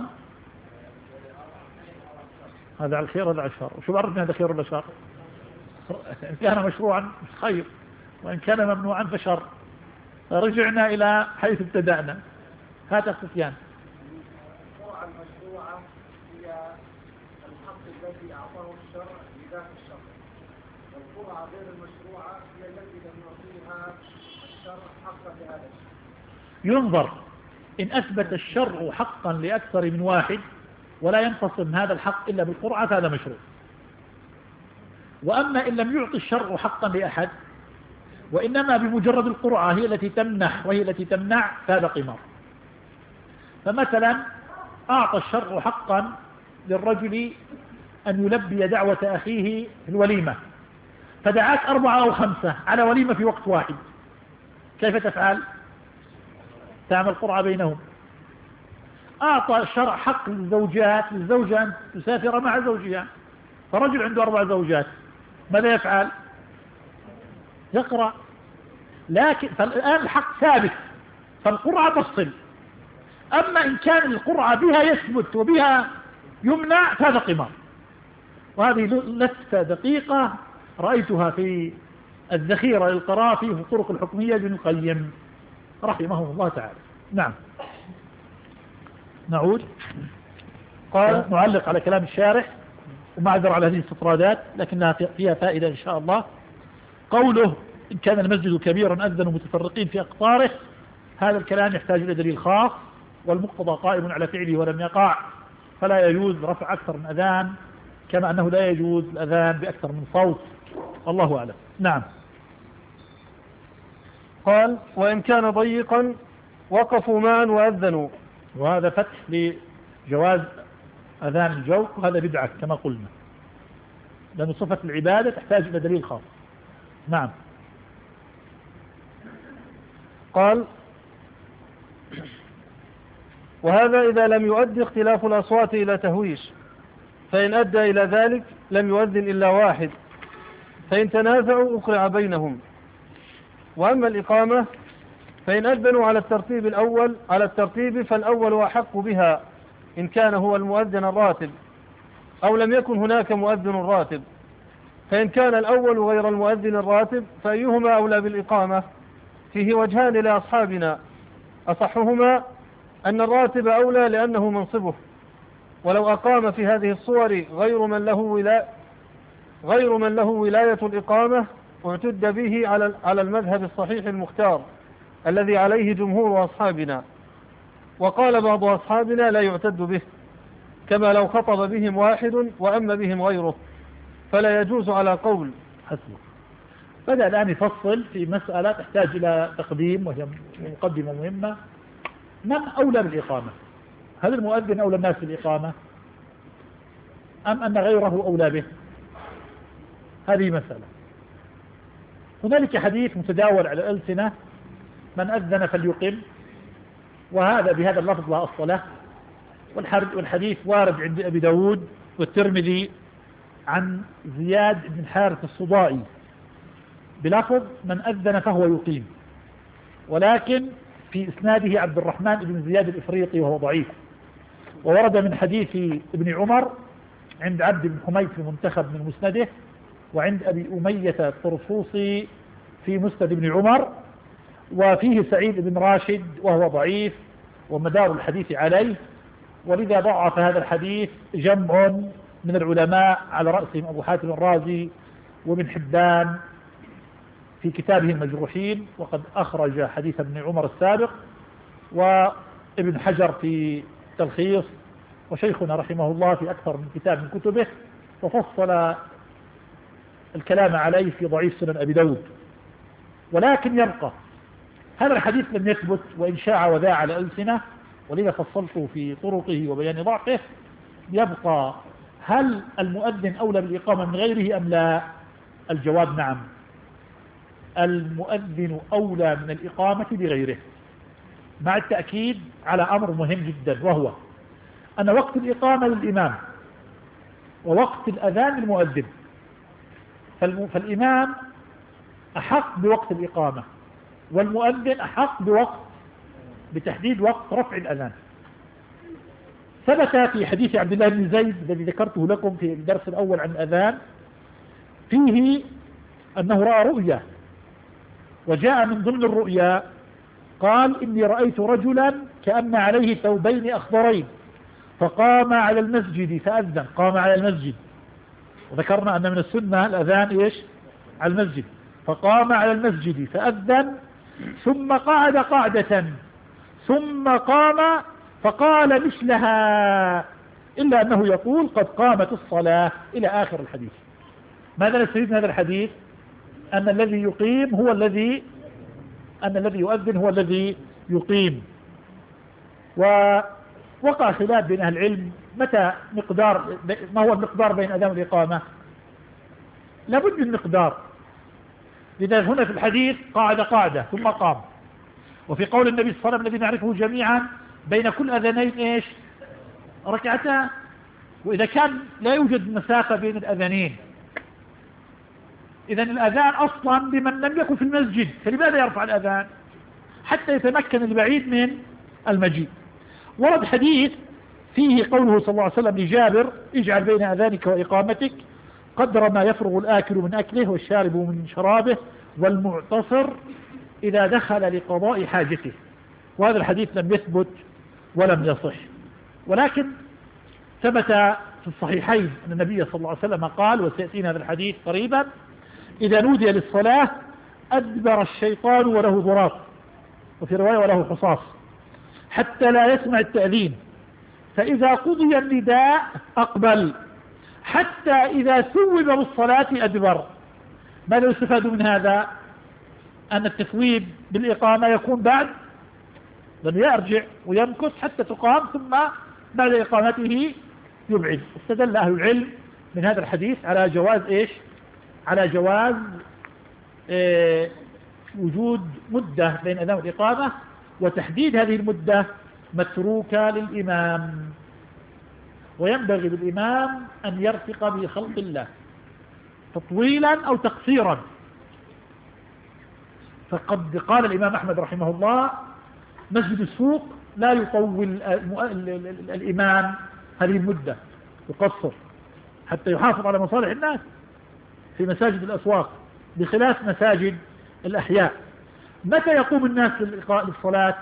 هذا على الخير وهذا على الشر، وشو بعرفنا هذا خير ولا شر؟ إن كان مشروعا خير، وإن كان ممنوعا فشر. رجعنا إلى حيث ابتدأنا. هذا سفيان. القرعة المشروعة هي الحق الذي أعطاه الشرع لذات الشرع، والقرعة غير المشروعة هي التي لم يعطيها الشرع حقا لهذا الشرع. ينظر إن أثبت الشرع حقا لأكثر من واحد ولا ينقسم هذا الحق إلا بالقرعة فهذا مشروع. وأما إن لم يعطي الشرع حقا لأحد وإنما بمجرد القرعة هي التي تمنح وهي التي تمنع فهذا قمار. فمثلا أعطى الشرع حقا للرجل أن يلبي دعوة أخيه في الوليمة، فدعاك أربعة أو خمسة على وليمة في وقت واحد، كيف تفعل؟ تعمل قرعة بينهم. أعطى الشرع حق للزوجات للزوجة أن تسافر مع زوجها، فرجل عنده أربع زوجات، ماذا يفعل؟ يقرأ. لكن فالآن الحق ثابت، فالقرعة تفصل. أما إن كان القرعة بها يثبت وبها يمنع فهذا قمار. وهذه لفتة دقيقة رأيتها في الذخيرة للقرافي في الطرق الحكمية لابن القيم رحمه الله تعالى. نعم. نعود. قال نعلق على كلام الشارح ومعذر على هذه الاستطرادات لكنها فيها فائدة إن شاء الله. قوله إن كان المسجد كبيرا أذنوا متفرقين في أقطاره، هذا الكلام يحتاج إلى دليل خاص، والمقتضى قائم على فعله ولم يقع، فلا يجوز رفع أكثر من أذان، كما أنه لا يجوز الأذان بأكثر من صوت. الله أعلم. نعم. قال وإن كان ضيقا وقفوا معا وأذنوا، وهذا فتح لجواز أذان الجوق، وهذا بدعة كما قلنا، لأن صفة العبادة تحتاج إلى دليل خاص. نعم. قال وهذا إذا لم يؤدي اختلاف الأصوات إلى تهويش، فإن أدى إلى ذلك لم يؤذن إلا واحد، فإن تنازعوا أقرع بينهم. وأما الإقامة فإن أذنوا على الترتيب الأول على الترتيب فالأول أحق بها إن كان هو المؤذن الراتب، أو لم يكن هناك مؤذن راتب. فإن كان الأول غير المؤذن الراتب فأيهما أولى بالإقامة؟ فيه وجهان لأصحابنا، أصحهما أن الراتب أولى لأنه منصبه، ولو أقام في هذه الصور غير من له ولاية غير من له ولاية الإقامة اعتد به على على المذهب الصحيح المختار الذي عليه جمهور أصحابنا. وقال بعض أصحابنا لا يعتد به، كما لو خطب بهم واحد وأم بهم غيره، فلا يجوز على قول. حسبه. بدأ الآن يفصل في مسألة تحتاج إلى تقديم وهي مقدمة مهمة. من أولى بالإقامة؟ هل المؤذن أولى الناس بالإقامة أم أن غيره أولى به؟ هذه مسألة. هنالك حديث متداول على الألسنة من أذن فليقم، وهذا بهذا اللفظ لا أصل له، والحديث وارد عند أبي داود والترمذي عن زياد بن حارث الصدائي بلفظ من أذن فهو يقيم، ولكن في إسناده عبد الرحمن بن زياد الإفريقي وهو ضعيف. وورد من حديث ابن عمر عند عبد بن حميد في المنتخب من مسنده، وعند أبي أمية الطرسوسي في مسند ابن عمر، وفيه سعيد بن راشد وهو ضعيف ومدار الحديث عليه، ولذا ضعف هذا الحديث جمع من العلماء على رأسهم أبو حاتم الرازي وابن حبان في كتابه المجروحين، وقد أخرج حديث ابن عمر السابق، وابن حجر في تلخيص، وشيخنا رحمه الله في أكثر من كتاب من كتبه، وفصل الكلام عليه في ضعيف سنن أبي داود. ولكن يبقى هذا الحديث لم يثبت وإن شاع وذاع على ألسنة، ولذا فصلته في طرقه وبيان ضعفه. يبقى هل المؤذن أولى بالإقامة من غيره أم لا؟ الجواب نعم، المؤذن أولى من الإقامة بغيره، مع التأكيد على أمر مهم جدا، وهو أن وقت الإقامة للإمام ووقت الأذان للمؤذن، فالإمام أحق بوقت الإقامة، والمؤذن أحق بوقت بتحديد وقت رفع الأذان. ثبت في حديث عبد الله بن زيد الذي ذكرته لكم في الدرس الأول عن الأذان فيه أنه رأى رؤيا، وجاء من ضمن الرؤيا قال إني رأيت رجلا كأن عليه ثوبين أخضرين فقام على المسجد فأذن، قام على المسجد، وذكرنا أن من السنة الأذان إيش؟ على المسجد، فقام على المسجد فأذن، ثم قعد قعدة، ثم قام فقال مثلها، إلا أنه يقول قد قامت الصلاة إلى آخر الحديث. ماذا نستفيد من هذا الحديث؟ أن الذي يقيم هو الذي أن الذي يؤذن هو الذي يقيم. ووقع خلاف بين أهل العلم متى مقدار، ما هو المقدار بين أذان والإقامة؟ لابد من مقدار. لذا هنا في الحديث قعد قاعدة ثم قام، وفي قول النبي صلى الله عليه وسلم الذي نعرفه جميعا بين كل أذانين إيش؟ ركعتان. وإذا كان لا يوجد مسافة بين الأذانين، إذا الأذان أصلا بمن لم يكن في المسجد، فلماذا يرفع الأذان؟ حتى يتمكن البعيد من المجيء. ورد حديث فيه قوله صلى الله عليه وسلم لجابر: اجعل بين أذانك وإقامتك قدر ما يفرغ الآكل من أكله والشارب من شرابه والمعتصر إذا دخل لقضاء حاجته. وهذا الحديث لم يثبت ولم يصح، ولكن ثبت في الصحيحين أن النبي صلى الله عليه وسلم قال، وسيأتينا هذا الحديث قريبا: إذا نودي للصلاة أدبر الشيطان وله ضراط، وفي رواية وله حصاص، حتى لا يسمع التأذين، فإذا قضي النداء أقبل، حتى إذا ثوب بالصلاة أدبر. ماذا يستفاد من هذا؟ أن التثويب بالإقامة يكون بعد، لم يرجع ويمكث حتى تقام، ثم بعد إقامته يبعد. استدل أهل العلم من هذا الحديث على جواز إيش؟ على جواز إيه وجود مدة بين أذان والإقامة، وتحديد هذه المدة متروكة للإمام، وينبغي للإمام أن يرفق بخلق الله تطويلا أو تقصيرا. فقد قال الإمام أحمد رحمه الله: مسجد السوق لا يطول الإمام هذه المدة، يقصر حتى يحافظ على مصالح الناس في مساجد الأسواق، بخلاف مساجد الأحياء. متى يقوم الناس للصلاة؟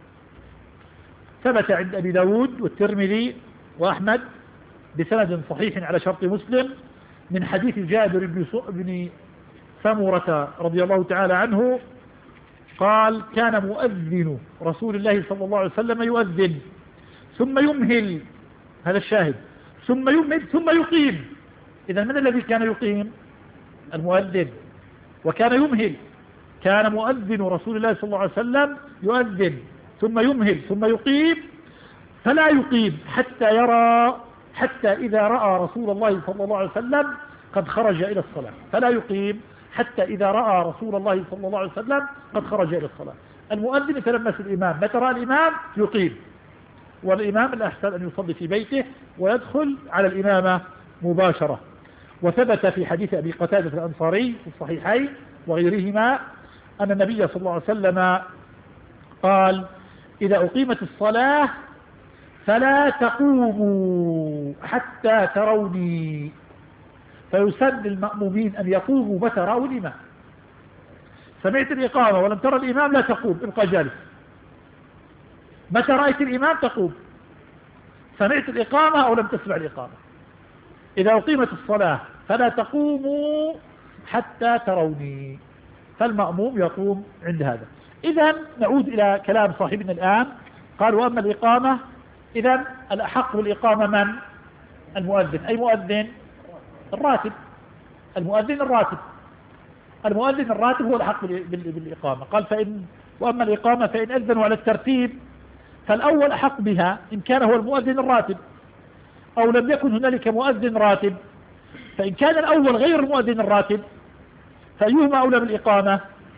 ثبت عند أبي داود والترمذي وأحمد بسند صحيح على شرط مسلم من حديث جابر بن سمرة رضي الله تعالى عنه قال: كان مؤذن رسول الله صلى الله عليه وسلم يؤذن ثم يمهل، هذا الشاهد، ثم يمهل ثم يقيم. إذا من الذي كان يقيم؟ المؤذن. وكان يمهل، كان مؤذن رسول الله صلى الله عليه وسلم يؤذن ثم يمهل ثم يقيم، فلا يقيم حتى يرى حتى إذا رأى رسول الله صلى الله عليه وسلم قد خرج إلى الصلاة، فلا يقيم حتى إذا رأى رسول الله صلى الله عليه وسلم قد خرج إلى الصلاة. المؤذن يتلمس الإمام، متى رأى الإمام يقيم، والإمام الأحسن أن يصلي في بيته ويدخل على الإمامة مباشرة. وثبت في حديث أبي قتادة الأنصاري في الصحيحين وغيرهما أن النبي صلى الله عليه وسلم قال: إذا أقيمت الصلاة فلا تقوموا حتى تروني، فيسن للمأمومين أن يقوموا متى رأوا الإمام. سمعت الإقامة ولم ترى الإمام لا تقوم، ابقى جالس. متى رأيت الإمام تقوم، سمعت الإقامة أو لم تسمع الإقامة. إذا أقيمت الصلاة فلا تقوموا حتى تروني، فالمأموم يقوم عند هذا. إذا نعود إلى كلام صاحبنا الآن، قال: وأما الإقامة، إذا الأحق بالإقامة من؟ المؤذن. أي مؤذن؟ الراتب. المؤذن الراتب المؤذن الراتب هو الأحق بالإقامة. قال: فإن وأما الإقامة فإن أذنوا على الترتيب فالأول أحق بها إن كان هو المؤذن الراتب، أو لم يكن هنالك مؤذن راتب. فإن كان الأول غير المؤذن الراتب فأيهما أولى بالإقامة؟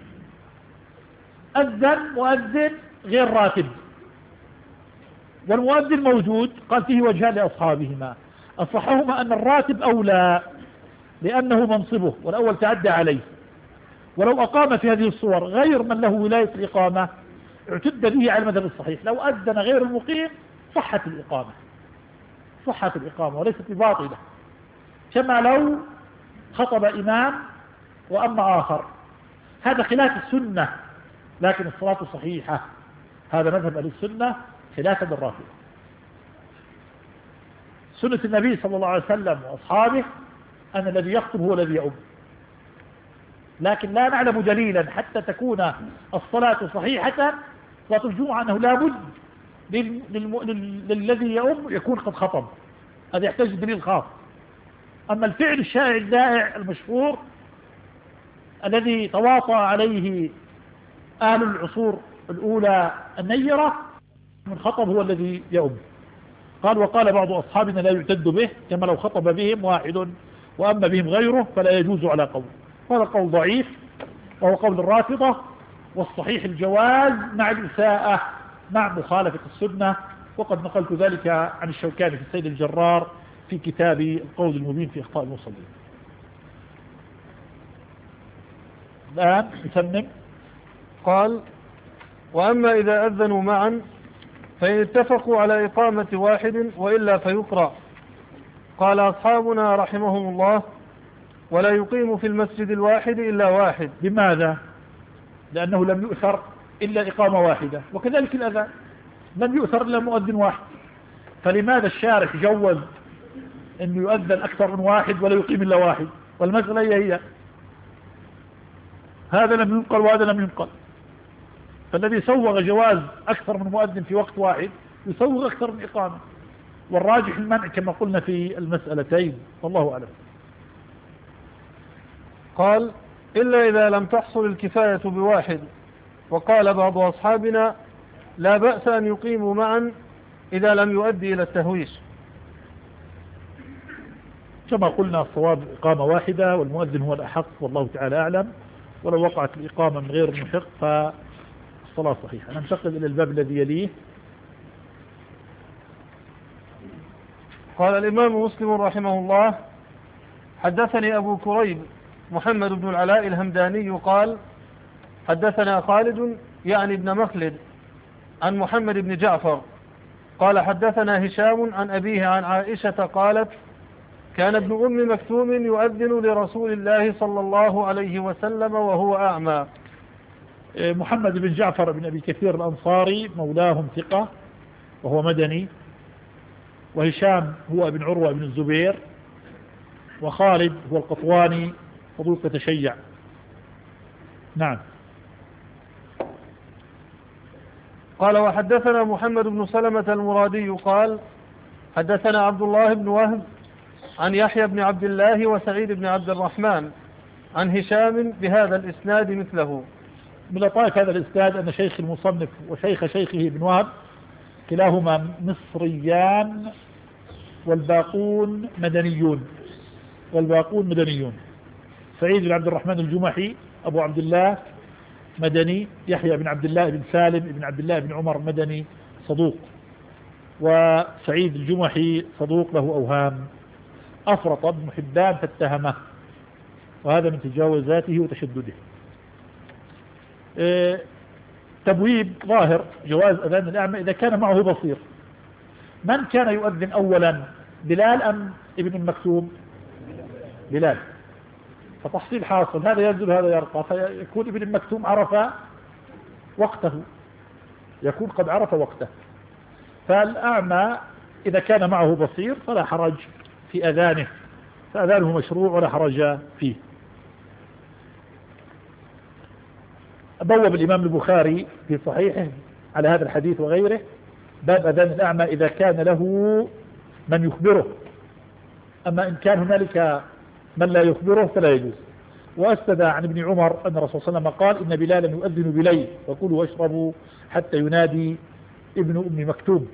أذن مؤذن غير راتب والمؤذن موجود. قال: فيه وجهان لأصحابهما، أصحهما أن الراتب أولى لأنه منصبه والأول تعدى عليه، ولو أقام في هذه الصور غير من له ولاية الإقامة اعتد به على المذهب الصحيح. لو أذن غير المقيم صحت الإقامة صحت الإقامة وليست باطلة، كما لو خطب إمام وأما آخر، هذا خلاف السنة، لكن الصلاة صحيحة. هذا مذهب أهل السنة خلافا للرافضة. سنة النبي صلى الله عليه وسلم وأصحابه أن الذي يخطب هو الذي يؤم، لكن لا نعلم دليلا حتى تكون الصلاة صحيحة صلاة الجمعة أنه لا بد للذي يؤم يكون قد خطب، هذا يحتاج دليل خاص. أما الفعل الشائع الدائع المشهور الذي تواطأ عليه أهل العصور الأولى النيرة، من خطب هو الذي يؤم. قال: وقال بعض أصحابنا لا يعتد به، كما لو خطب بهم واحد وأما بهم غيره فلا يجوز على قول. هذا القول ضعيف وهو قول الرافضة، والصحيح الجواز مع الإساءة مع مخالفة السنة، وقد نقلت ذلك عن الشوكاني في السيد الجرار في كتاب القول المبين في إخطاء المصلين. الآن نتمم. قال: وأما إذا أذنوا معا فإن اتفقوا على إقامة واحد وإلا فيقرأ. قال أصحابنا رحمهم الله: ولا يقيم في المسجد الواحد إلا واحد. لماذا؟ لأنه لم يؤثر إلا إقامة واحدة، وكذلك الأذان لم يؤثر إلا مؤذن واحد، فلماذا الشارع جوز أن يؤذن أكثر من واحد ولا يقيم إلا واحد؟ والمسألة هي هي، هذا لم ينقل وهذا لم ينقل، فالذي سوغ جواز أكثر من مؤذن في وقت واحد يسوغ أكثر من إقامة، والراجح المنع كما قلنا في المسألتين، والله أعلم. قال: إلا إذا لم تحصل الكفاية بواحد. وقال بعض أصحابنا: لا بأس أن يقيموا معا إذا لم يؤدي إلى التهويش. كما قلنا الصواب إقامة واحدة، والمؤذن هو الأحق والله تعالى أعلم، ولو وقعت الإقامة من غير المحق فالصلاة صحيحة. ننتقل إلى الباب الذي يليه. قال الإمام مسلم رحمه الله: حدثني أبو كريب محمد بن العلاء الهمداني قال: حدثنا خالد يعني ابن مخلد عن محمد بن جعفر قال: حدثنا هشام عن أبيه عن عائشة قالت: كان ابن أم مكتوم يؤذن لرسول الله صلى الله عليه وسلم وهو أعمى. محمد بن جعفر بن أبي كثير الأنصاري مولاهم ثقة وهو مدني، وهشام هو ابن عروة بن الزبير، وخالد هو القطواني صدوق يتشيع. نعم. قال: وحدثنا محمد بن سلمة المرادي قال: حدثنا عبد الله بن وهب عن يحيى بن عبد الله وسعيد بن عبد الرحمن عن هشام بهذا الإسناد مثله. من لطائف هذا الإسناد أن شيخ المصنف وشيخ شيخه بن وهب كلاهما مصريان والباقون مدنيون والباقون مدنيون سعيد بن عبد الرحمن الجمحي أبو عبد الله مدني، يحيى بن عبد الله بن سالم بن عبد الله بن عمر مدني صدوق، وسعيد الجمحي صدوق له أوهام، أفرط ابن حبان فاتهمه، وهذا من تجاوزاته وتشدده. اه تبويب ظاهر جواز أذان الأعمى إذا كان معه بصير. من كان يؤذن أولا، بلال أم ابن المكتوم؟ بلال، فتحصيل حاصل، هذا ينزل هذا يرقى، فيكون ابن المكتوم عرف وقته، يكون قد عرف وقته. فالأعمى إذا كان معه بصير فلا حرج في أذانه، فأذانه مشروع ولا حرج فيه. بوب الإمام البخاري في صحيحه على هذا الحديث وغيره باب أذان الأعمى إذا كان له من يخبره، أما إن كان هنالك من لا يخبره فلا يجوز. وأسند عن ابن عمر أن الرسول صلى الله عليه وسلم قال: إن بلالا يؤذن بليل وكلوا واشربوا حتى ينادي ابن أم مكتوم.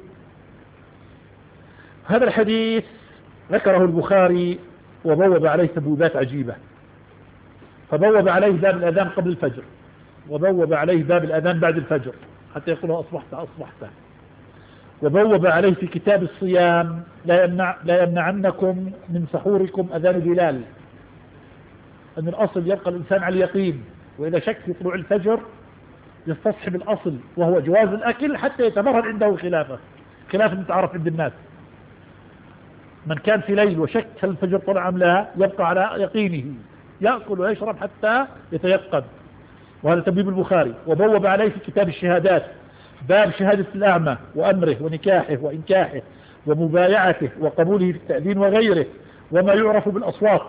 هذا الحديث ذكره البخاري وبوب عليه تبويبات عجيبة، فبوب عليه باب الأذان قبل الفجر، وبوب عليه باب الأذان بعد الفجر حتى يقول أصبحت أصبحت، وبوب عليه في كتاب الصيام: لا يمنع لا يمنعنكم من سحوركم أذان بلال. أن الأصل يبقى الإنسان على اليقين، وإذا شك في طلوع الفجر يستصحب الأصل وهو جواز الأكل حتى يتبرهن عنده خلافه، خلاف متعارف عند الناس. من كان في ليل وشك هل الفجر طلع أم لا يبقى على يقينه، يأكل ويشرب حتى يتيقن، وهذا تبويب البخاري. وبوب عليه في كتاب الشهادات باب شهادة الأعمى وأمره ونكاحه وإنكاحه ومبايعته وقبوله في التأذين وغيره وما يعرف بالأصوات.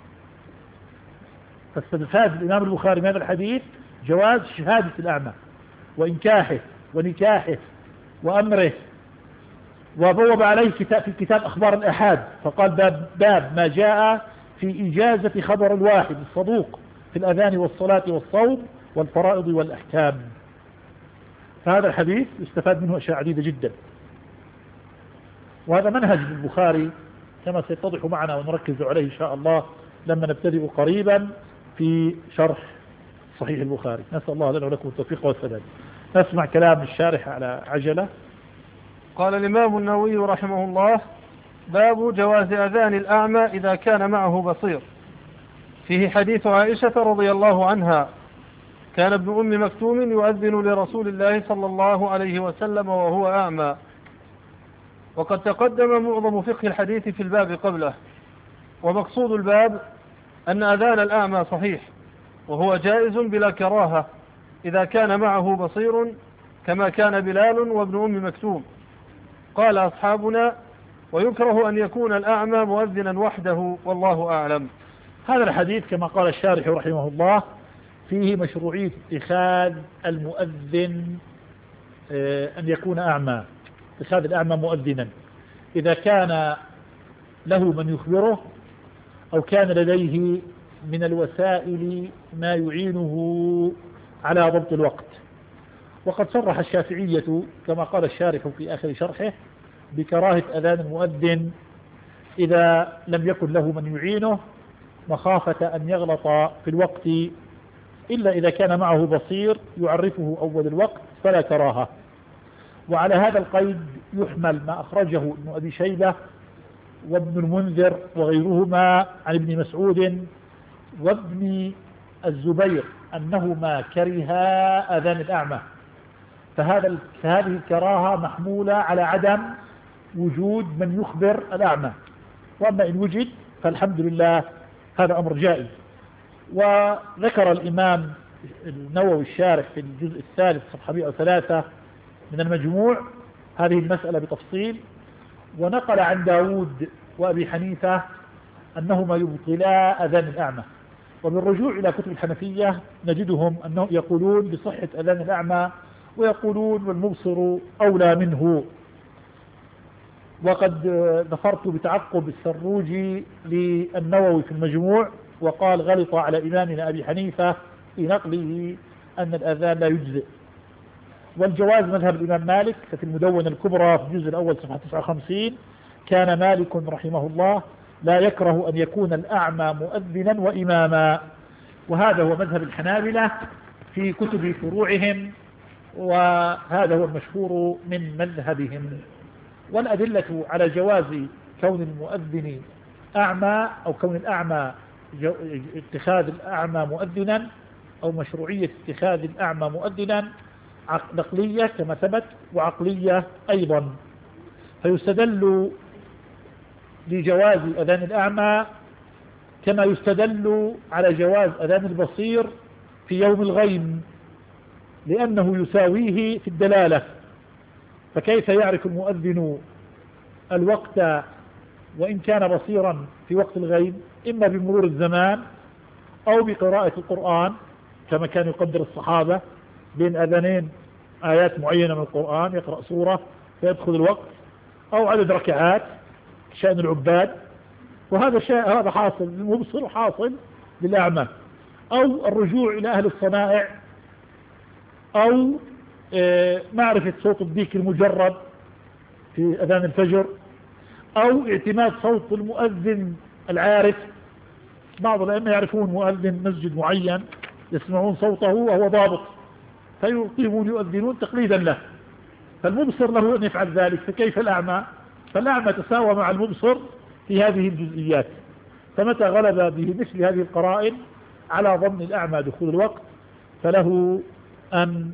فاستفاد الإمام البخاري من هذا الحديث جواز شهادة الأعمى وإنكاحه ونكاحه وأمره. وبوب عليه كتاب في كتاب أخبار الأحاد فقال: باب, باب ما جاء في إجازة خبر الواحد الصدوق في الأذان والصلاة والصوم والفرائض والأحكام. فهذا الحديث يستفاد منه أشياء عديدة جدا، وهذا منهج البخاري كما سيتضح معنا ونركز عليه إن شاء الله لما نبتدئ قريبا في شرح صحيح البخاري. نسأل الله لنا ولكم التوفيق والسداد. نسمع كلام الشارح على عجلة. قال الإمام النووي رحمه الله: باب جواز أذان الأعمى إذا كان معه بصير. فيه حديث عائشة رضي الله عنها كان ابن أم مكتوم يؤذن لرسول الله صلى الله عليه وسلم وهو أعمى. وقد تقدم معظم فقه الحديث في الباب قبله. ومقصود الباب أن أذان الأعمى صحيح، وهو جائز بلا كراهة إذا كان معه بصير كما كان بلال وابن أم مكتوم. قال أصحابنا: ويكره أن يكون الأعمى مؤذنا وحده، والله أعلم. هذا الحديث كما قال الشارح رحمه الله فيه مشروعية اتخاذ المؤذن أن يكون أعمى، اتخاذ الأعمى مؤذنا إذا كان له من يخبره أو كان لديه من الوسائل ما يعينه على ضبط الوقت. وقد صرح الشافعية كما قال الشارح في آخر شرحه بكراهة أذان المؤذن إذا لم يكن له من يعينه مخافة أن يغلط في الوقت، إلا إذا كان معه بصير يعرفه أول الوقت فلا كراهة. وعلى هذا القيد يحمل ما أخرجه ابن أبي شيبة وابن المنذر وغيرهما عن ابن مسعود وابن الزبير أنهما كرها أذان الأعمى، فهذا فهذه الكراهة محمولة على عدم وجود من يخبر الأعمى، وأما إن وجد فالحمد لله هذا أمر جائز. وذكر الإمام النووي الشارح في الجزء الثالث صفحة مئة وثلاثة من المجموع هذه المسألة بتفصيل، ونقل عن داود وأبي حنيفة أنهما يبطلا أذان الأعمى. وبالرجوع إلى كتب الحنفية نجدهم أنهم يقولون بصحة أذان الأعمى، ويقولون والمبصر أولى منه. وقد ظفرت بتعقب السروجي للنووي في المجموع وقال غلط على إمامنا أبي حنيفة في نقله أن الأذان لا يجزئ. والجواز مذهب الإمام مالك، ففي المدونة الكبرى في الجزء الأول صفحة تسعة وخمسين كان مالك رحمه الله لا يكره أن يكون الأعمى مؤذنا وإماما، وهذا هو مذهب الحنابلة في كتب فروعهم، وهذا هو المشهور من مذهبهم. والأدلة على جواز كون المؤذن أعمى أو كون الأعمى اتخاذ الأعمى مؤذنا أو مشروعية اتخاذ الأعمى مؤذنا نقلية كما ثبت وعقلية أيضا. فيستدل لجواز أذان الأعمى كما يستدل على جواز أذان البصير في يوم الغيم، لأنه يساويه في الدلالة. فكيف يعرف المؤذن الوقت وإن كان بصيرا في وقت الغيم؟ إما بمرور الزمان أو بقراءة القرآن كما كان يقدر الصحابة بين أذانين آيات معينة من القرآن، يقرأ سورة فيدخل الوقت، أو عدد ركعات شأن العباد. وهذا شيء هذا حاصل للمبصر وحاصل للأعمى. أو الرجوع إلى أهل الصنائع، أو معرفة صوت الديك المجرد في أذان الفجر، أو اعتماد صوت المؤذن العارف. بعض الأئمة يعرفون مؤذن مسجد معين يسمعون صوته وهو ضابط فيقيمون يؤذنون تقليدا له، فالمبصر له أن يفعل ذلك، فكيف الأعمى؟ فالأعمى تساوى مع المبصر في هذه الجزئيات. فمتى غلب به مثل هذه القرائن على ظن الأعمى دخول الوقت فله أن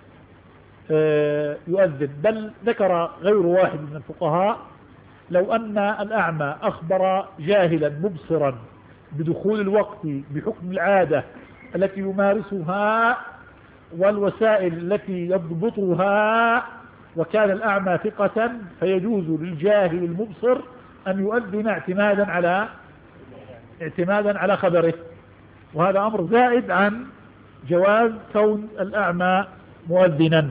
يؤذن. بل ذكر غير واحد من الفقهاء لو أن الأعمى أخبر جاهلا مبصرا بدخول الوقت بحكم العادة التي يمارسها والوسائل التي يضبطها، وكان الأعمى ثقة، فيجوز للجاهل المبصر أن يؤذن اعتمادا على اعتمادا على خبره. وهذا أمر زائد عن جواز كون الأعمى مؤذنا.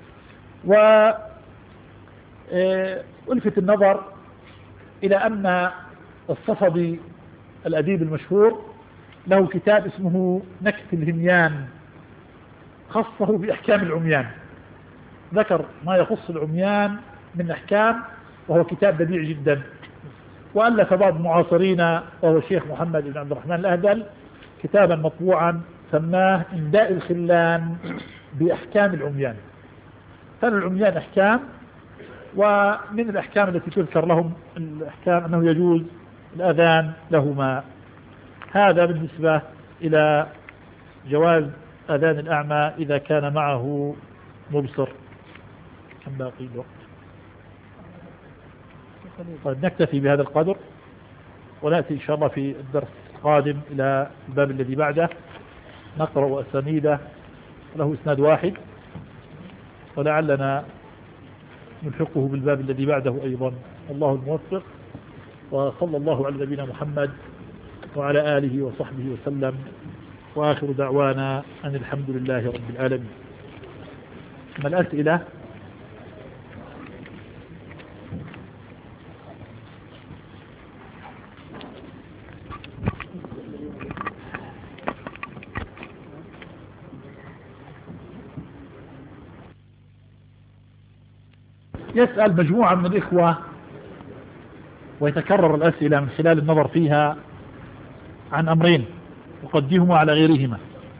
وألفت النظر إلى أن الصفدي الأديب المشهور له كتاب اسمه نكت الهميان، خصه بأحكام العميان، ذكر ما يخص العميان من أحكام، وهو كتاب بديع جدا. وألف بعض معاصرين وهو الشيخ محمد بن عبد الرحمن الأهدل كتابا مطبوعا سماه إمداء الخلان بأحكام العميان. فالعميان أحكام، ومن الأحكام التي تذكر لهم الأحكام أنه يجوز الأذان لهما. هذا بالنسبة إلى جواز أذان الأعمى إذا كان معه مبصر. كم باقي الوقت؟ طيب نكتفي بهذا القدر ونأتي إن شاء الله في الدرس القادم إلى الباب الذي بعده، نقرأ أسانيده له إسناد واحد، ولعلنا نلحقه بالباب الذي بعده أيضا. الله الموفق، وصلى الله على نبينا محمد وعلى آله وصحبه وسلم، وآخر دعوانا أن الحمد لله رب العالمين. ما الأسئلة؟ يسأل مجموعة من الإخوة ويتكرر الأسئلة من خلال النظر فيها عن أمرين أقدمهما على غيرهما.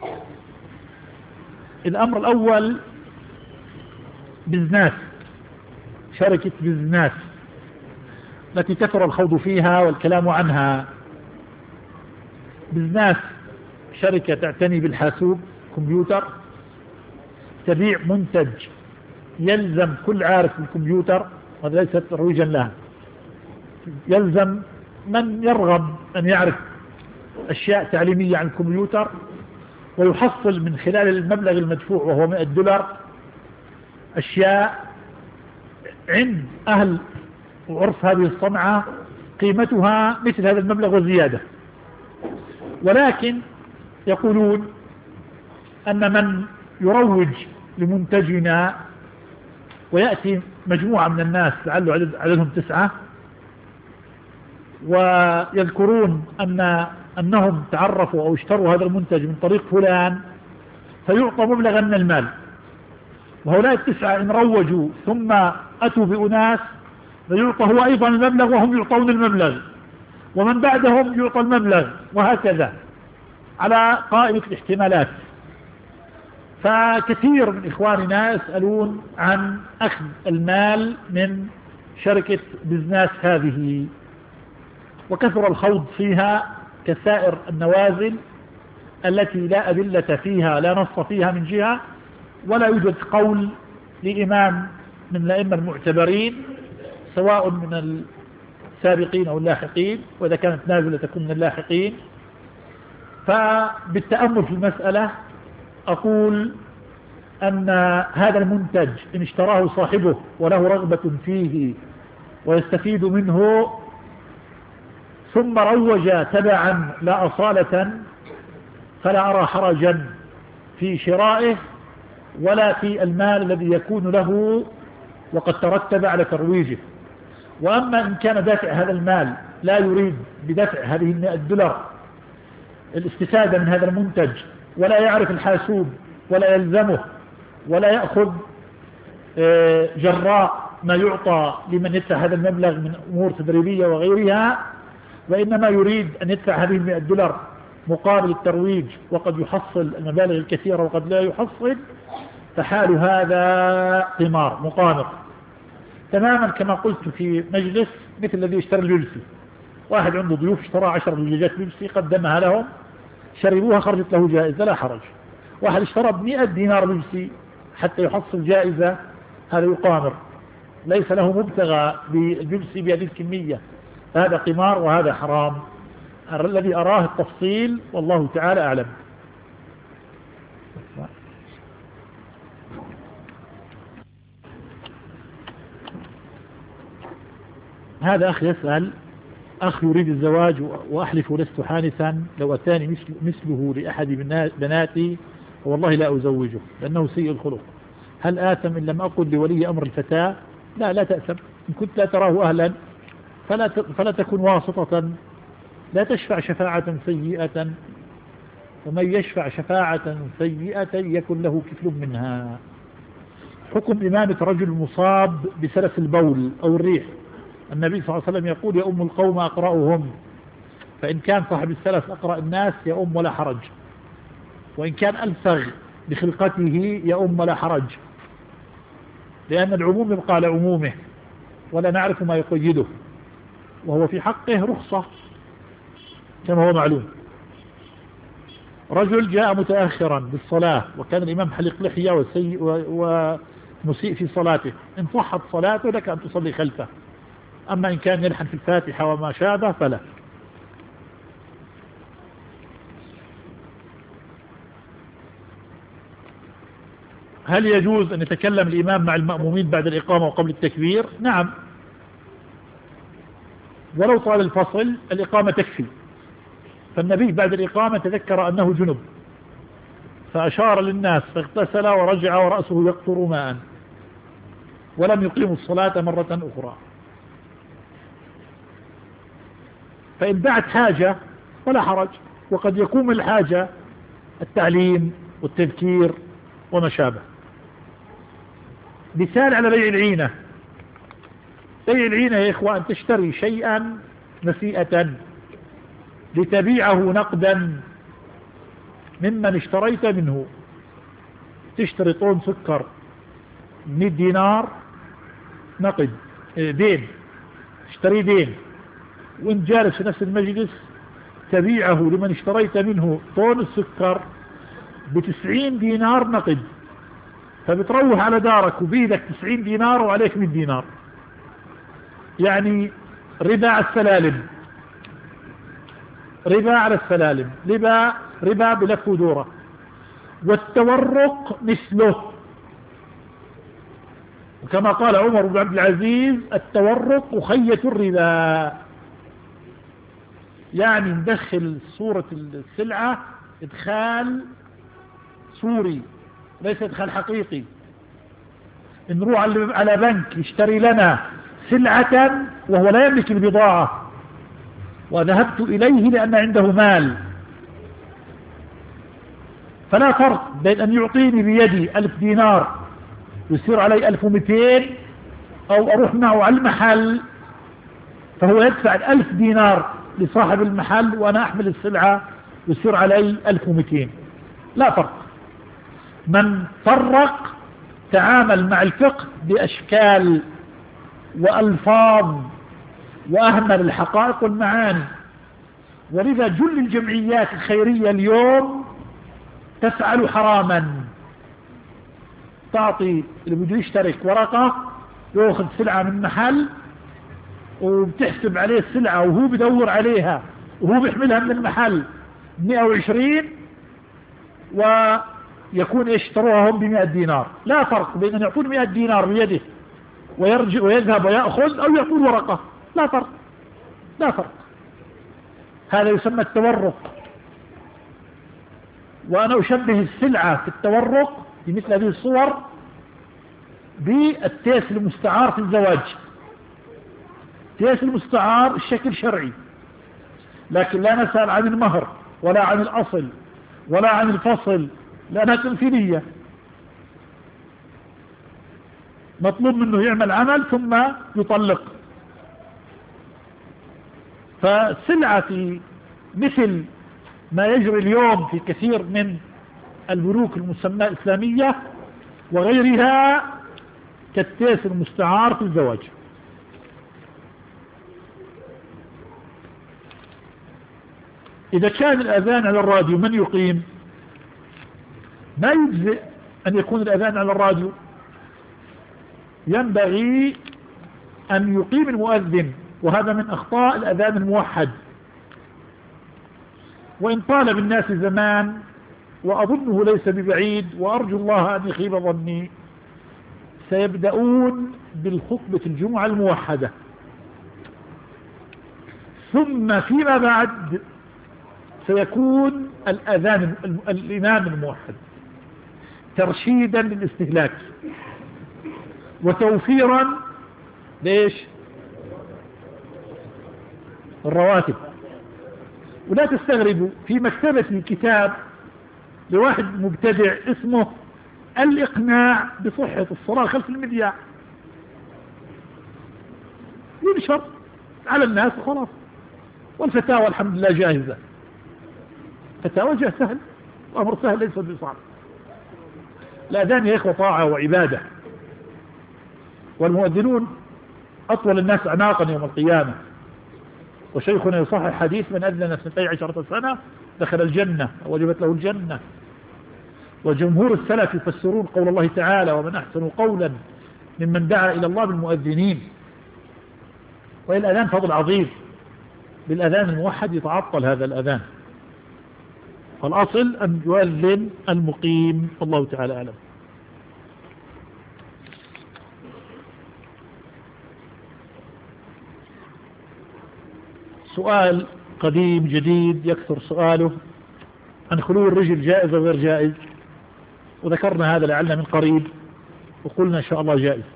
الأمر الأول بزناس، شركة بزناس التي كثر الخوض فيها والكلام عنها. بزناس شركة تعتني بالحاسوب، كمبيوتر، تبيع منتج يلزم كل عارف بالكمبيوتر، وهذا ليس ترويجا لها، يلزم من يرغب أن يعرف أشياء تعليمية عن الكمبيوتر، ويحصل من خلال المبلغ المدفوع وهو مئة دولار أشياء عند أهل وعرف هذه الصنعة قيمتها مثل هذا المبلغ وزيادة. ولكن يقولون أن من يروج لمنتجنا ويأتي مجموعة من الناس لعله عدد عددهم تسعة، ويذكرون أن أنهم تعرفوا أو اشتروا هذا المنتج من طريق فلان، فيعطى مبلغا من المال، وهؤلاء التسعة إن روجوا ثم أتوا بأناس فيعطى هو أيضا المبلغ وهم يعطون المبلغ، ومن بعدهم يعطى المبلغ، وهكذا على قائمة الاحتمالات. فكثير من إخواننا يسألون عن أخذ المال من شركة بزناس هذه، وكثر الخوض فيها كسائر النوازل التي لا أدلة فيها، لا نص فيها من جهة، ولا يوجد قول لإمام من الأئمة المعتبرين سواء من السابقين أو اللاحقين، وإذا كانت نازلة تكون من اللاحقين. فبالتأمل في المسألة أقول أن هذا المنتج إن اشتراه صاحبه وله رغبة فيه ويستفيد منه ثم روج تبعا لا أصالة، فلا أرى حرجا في شرائه ولا في المال الذي يكون له وقد ترتب على ترويجه. وأما إن كان دافع هذا المال لا يريد بدفع هذه المئة دولار الاستفادة من هذا المنتج، ولا يعرف الحاسوب ولا يلزمه ولا يأخذ جراء ما يعطى لمن يدفع هذا المبلغ من أمور تدريبية وغيرها، وإنما يريد أن يدفع هذه المئة دولار مقابل الترويج وقد يحصل المبالغ الكثيرة وقد لا يحصل، فحال هذا قمار مقامر تماما كما قلت في مجلس مثل الذي اشترى البيبسي. واحد عنده ضيوف اشترى عشر زجاجات بيبسي قدمها لهم، شربوها خرجت له جائزة لا حرج. واحد اشترى بمئة دينار بيبسي حتى يحصل جائزة، هذا يقامر، ليس له مبتغى بالبيبسي بهذه الكمية، هذا قمار وهذا حرام. الذي أراه التفصيل والله تعالى أعلم. هذا أخ يسأل: أخ يريد الزواج وأحلف لست حانثا لو أتاني مثل مثله لأحد بناتي والله لا أزوجه لأنه سيء الخلق، هل آثم إن لم أقل لولي أمر الفتاة؟ لا لا تأثم، إن كنت لا تراه أهلا فلا فلا تكن واسطة، لا تشفع شفاعة سيئة، ومن يشفع شفاعة سيئة يكن له كفل منها. حكم إمامة رجل مصاب بسلس البول أو الريح، النبي صلى الله عليه وسلم يقول: يا أم القوم أقرأهم، فإن كان صاحب السلس أقرأ الناس يا أم ولا حرج، وإن كان ألفغ بخلقته يا أم ولا حرج، لأن العموم يبقى على عمومه ولا نعرف ما يقيده، وهو في حقه رخصة كما هو معلوم. رجل جاء متأخرا بالصلاة وكان الإمام حلق لحية وسيء ومسيء في صلاته، إن صحت صلاته لك أن تصلي خلفه، أما إن كان يلحن في الفاتحة وما شابه فلا. هل يجوز أن يتكلم الإمام مع المأمومين بعد الإقامة وقبل التكبير؟ نعم، ولو طال الفصل الإقامة تكفي. فالنبي بعد الإقامة تذكر أنه جنب فأشار للناس فاغتسل ورجع ورأسه يقطر ماء ولم يقيم الصلاة مرة أخرى. فإن دعت حاجة فلا حرج، وقد يكون الحاجة التعليم والتذكير وما شابه. مثال على بيع العينة، بيع العينة يا إخوة أن تشتري شيئا نسيئة لتبيعه نقدا ممن اشتريت منه. تشتري طن سكر مئة دينار نقد دين، اشتري دين، وانت جالس في نفس المجلس تبيعه لمن اشتريت منه طن السكر بتسعين دينار نقد، فبتروح على دارك وبيدك تسعين دينار وعليك مئة دينار، يعني ربا على السلالم، ربا على السلالم، ربا ربا بلف ودورة. والتورق مثله، وكما قال عمر بن عبد العزيز التورق خية الربا، يعني ندخل صورة السلعة ادخال صوري ليس ادخال حقيقي. نروح على بنك يشتري لنا سلعة وهو لا يملك البضاعة، وذهبت إليه لأن عنده مال، فلا فرق بين أن يعطيني بيدي ألف دينار يصير علي ألف ومئتين، أو أروح معه على المحل فهو يدفع الألف دينار لصاحب المحل وأنا أحمل السلعة يصير علي ألف ومئتين، لا فرق. من فرق تعامل مع الفقه بأشكال وألفاظ وأهمل الحقائق والمعاني. ولذا جل الجمعيات الخيرية اليوم تفعل حراما، تعطي اللي بده يشترك ورقة يأخذ سلعة من محل وبتحسب عليه السلعة وهو بدور عليها وهو بيحملها من المحل مئة وعشرين ويكون اشتروها هم بمئة دينار. لا فرق بين أن يعطون مئة دينار بيده ويرجع ويذهب ويأخذ أو يعطون ورقة، لا فرق، لا فرق. هذا يسمى التورق. وأنا أشبه السلعة في التورق بمثل هذه الصور بالتيس المستعار في الزواج. التيس المستعار الشكل شرعي، لكن لا نسأل عن المهر ولا عن الأصل ولا عن الفصل لأنها تمثيلية. مطلوب منه يعمل عمل ثم يطلق. فالسلعة مثل ما يجري اليوم في كثير من البنوك المسمى إسلامية وغيرها كالتيس المستعار في الزواج. إذا كان الأذان على الراديو من يقيم؟ ما يجزئ أن يكون الأذان على الراديو، ينبغي أن يقيم المؤذن، وهذا من أخطاء الأذان الموحد. وإن طال بالناس زمان وأظنه ليس ببعيد وأرجو الله أن يخيب ظني، سيبدأون بالخطبة الجمعة الموحدة، ثم فيما بعد سيكون الأذان الإمام الموحد ترشيدا للاستهلاك وتوفيرا ليش الرواتب. ولا تستغربوا في مكتبة كتاب لواحد مبتدع اسمه الإقناع بصحة الصلاة خلف المذياع، ينشر على الناس وخلاص، والفتاوى الحمد لله جاهزة، فتاوى جاهز سهل وأمر سهل ليس بصعب. الأذان يا إخوة طاعة وعبادة، والمؤذنون أطول الناس أعناقا يوم القيامة. وشيخنا يصحح حديث من أذن اثنتي عشرة سنة دخل الجنة وجبت له الجنة. وجمهور السلف يفسرون قول الله تعالى ومن أحسن قولا ممن دعا إلى الله بالمؤذنين. والأذان فضل عظيم، بالأذان الموحد يتعطل هذا الأذان، فالأصل أن يؤذن المقيم. الله تعالى أعلم. سؤال قديم جديد يكثر سؤاله عن خلو الرجل جائز أو غير جائز، وذكرنا هذا لعلنا من قريب وقلنا إن شاء الله جائز.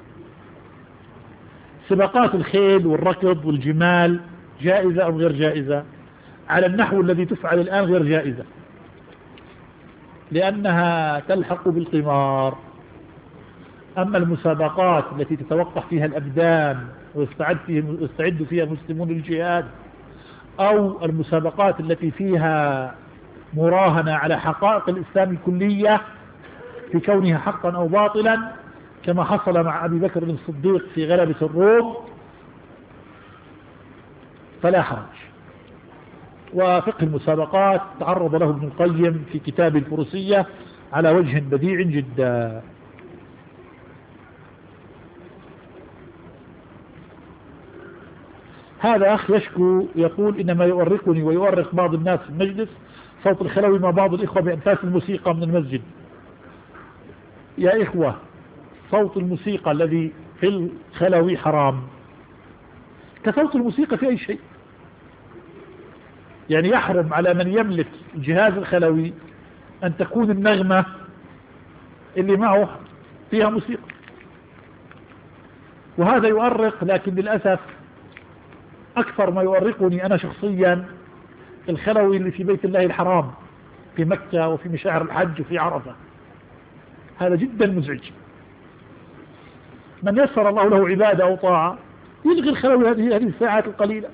سباقات الخيل والركض والجمال جائزة أو غير جائزة؟ على النحو الذي تفعل الآن غير جائزة، لأنها تلحق بالقمار. أما المسابقات التي تتوقف فيها الأبدان ويستعد فيها, ويستعد فيها المسلمون للجهاد، أو المسابقات التي فيها مراهنة على حقائق الإسلام الكلية في كونها حقا أو باطلا، كما حصل مع أبي بكر الصديق في غلبة الروم، فلا حرج. وفقه المسابقات تعرض له ابن القيم في كتاب الفروسية على وجه بديع جدا. هذا أخ يشكو يقول إنما يؤرقني ويؤرق بعض الناس في المجلس صوت الخلوي مع بعض الإخوة بأنفاس الموسيقى من المسجد. يا إخوة، صوت الموسيقى الذي في الخلوي حرام كصوت الموسيقى في أي شيء. يعني يحرم على من يملك الجهاز الخلوي أن تكون النغمة اللي معه فيها موسيقى، وهذا يؤرق. لكن للأسف أكثر ما يؤرقني أنا شخصيا الخلوي اللي في بيت الله الحرام في مكة وفي مشاعر الحج وفي عرفة، هذا جدا مزعج. من يسر الله له عبادة أو طاعة يلغي الخلوي هذه هذه الساعات القليلة،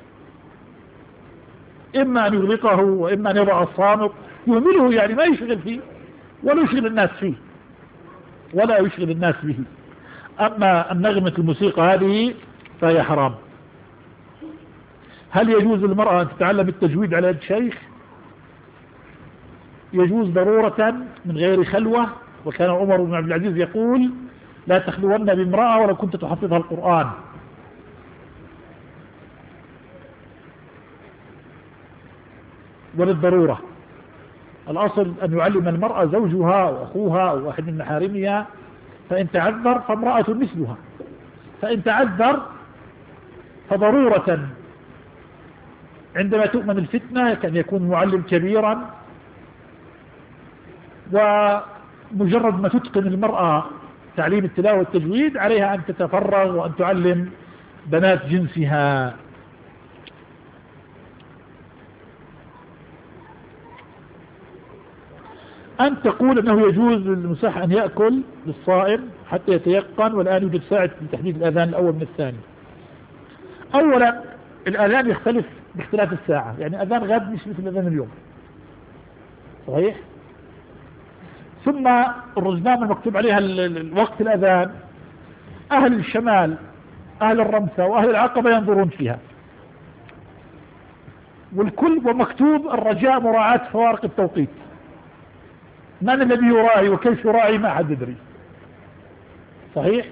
إما أن يغلقه وإما أن يضع الصامت يهمله، يعني ما يشغل فيه ولا يشغل الناس فيه ولا يشغل الناس به. أما النغمة الموسيقى هذه فهي حرام. هل يجوز للمرأة أن تتعلم التجويد على يد شيخ؟ يجوز ضرورة من غير خلوة. وكان عمر بن عبد العزيز يقول لا تخلون بامرأة ولو كنت تحفظها القرآن. وللضرورة الأصل أن يعلم المرأة زوجها وأخوها أو واحد من محارمها، فإن تعذر فامرأة مثلها، فإن تعذر فضرورة عندما تؤمن الفتنة كان يكون معلم كبيرا. ومجرد ما تتقن المرأة تعليم التلاوة والتجويد عليها أن تتفرغ وأن تعلم بنات جنسها. أن تقول أنه يجوز للمساح أن يأكل للصائم حتى يتيقن، والآن يوجد ساعة لتحديد الأذان الأول من الثاني. أولا الأذان يختلف باختلاف الساعة، يعني أذان غد مش مثل أذان اليوم، صحيح؟ ثم الرزنامة المكتوب عليها الوقت الأذان أهل الشمال أهل الرمسة وأهل العقبة ينظرون فيها، والكل ومكتوب الرجاء مراعاة فوارق التوقيت. من الذي يراعي وكيف يراعي ما حد يدري، صحيح؟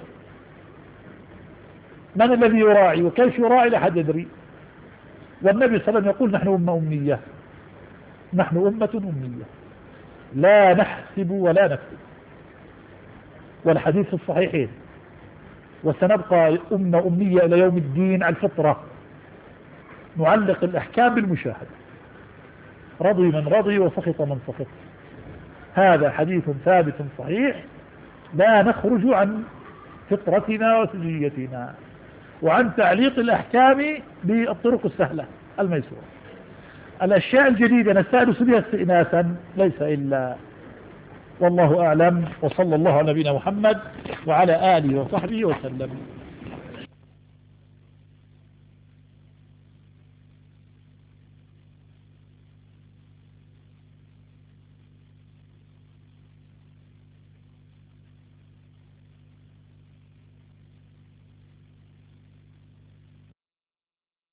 من الذي يراعي وكيف يراعي لا حد يدري. والنبي صلى الله عليه وسلم يقول نحن أمة أمية، نحن أمة أمية لا نحسب ولا نكتب، والحديث في الصحيحين. وسنبقى أمة أمية إلى يوم الدين على الفطرة، نعلق الأحكام بالمشاهدة، رضي من رضي وسخط من سخط. هذا حديث ثابت صحيح، لا نخرج عن فطرتنا وسجيتنا وعن تعليق الأحكام بالطرق السهلة الميسورة. الأشياء الجديدة نستأنس بها استئناسا ليس إلا. والله أعلم، وصلى الله على نبينا محمد وعلى آله وصحبه وسلم.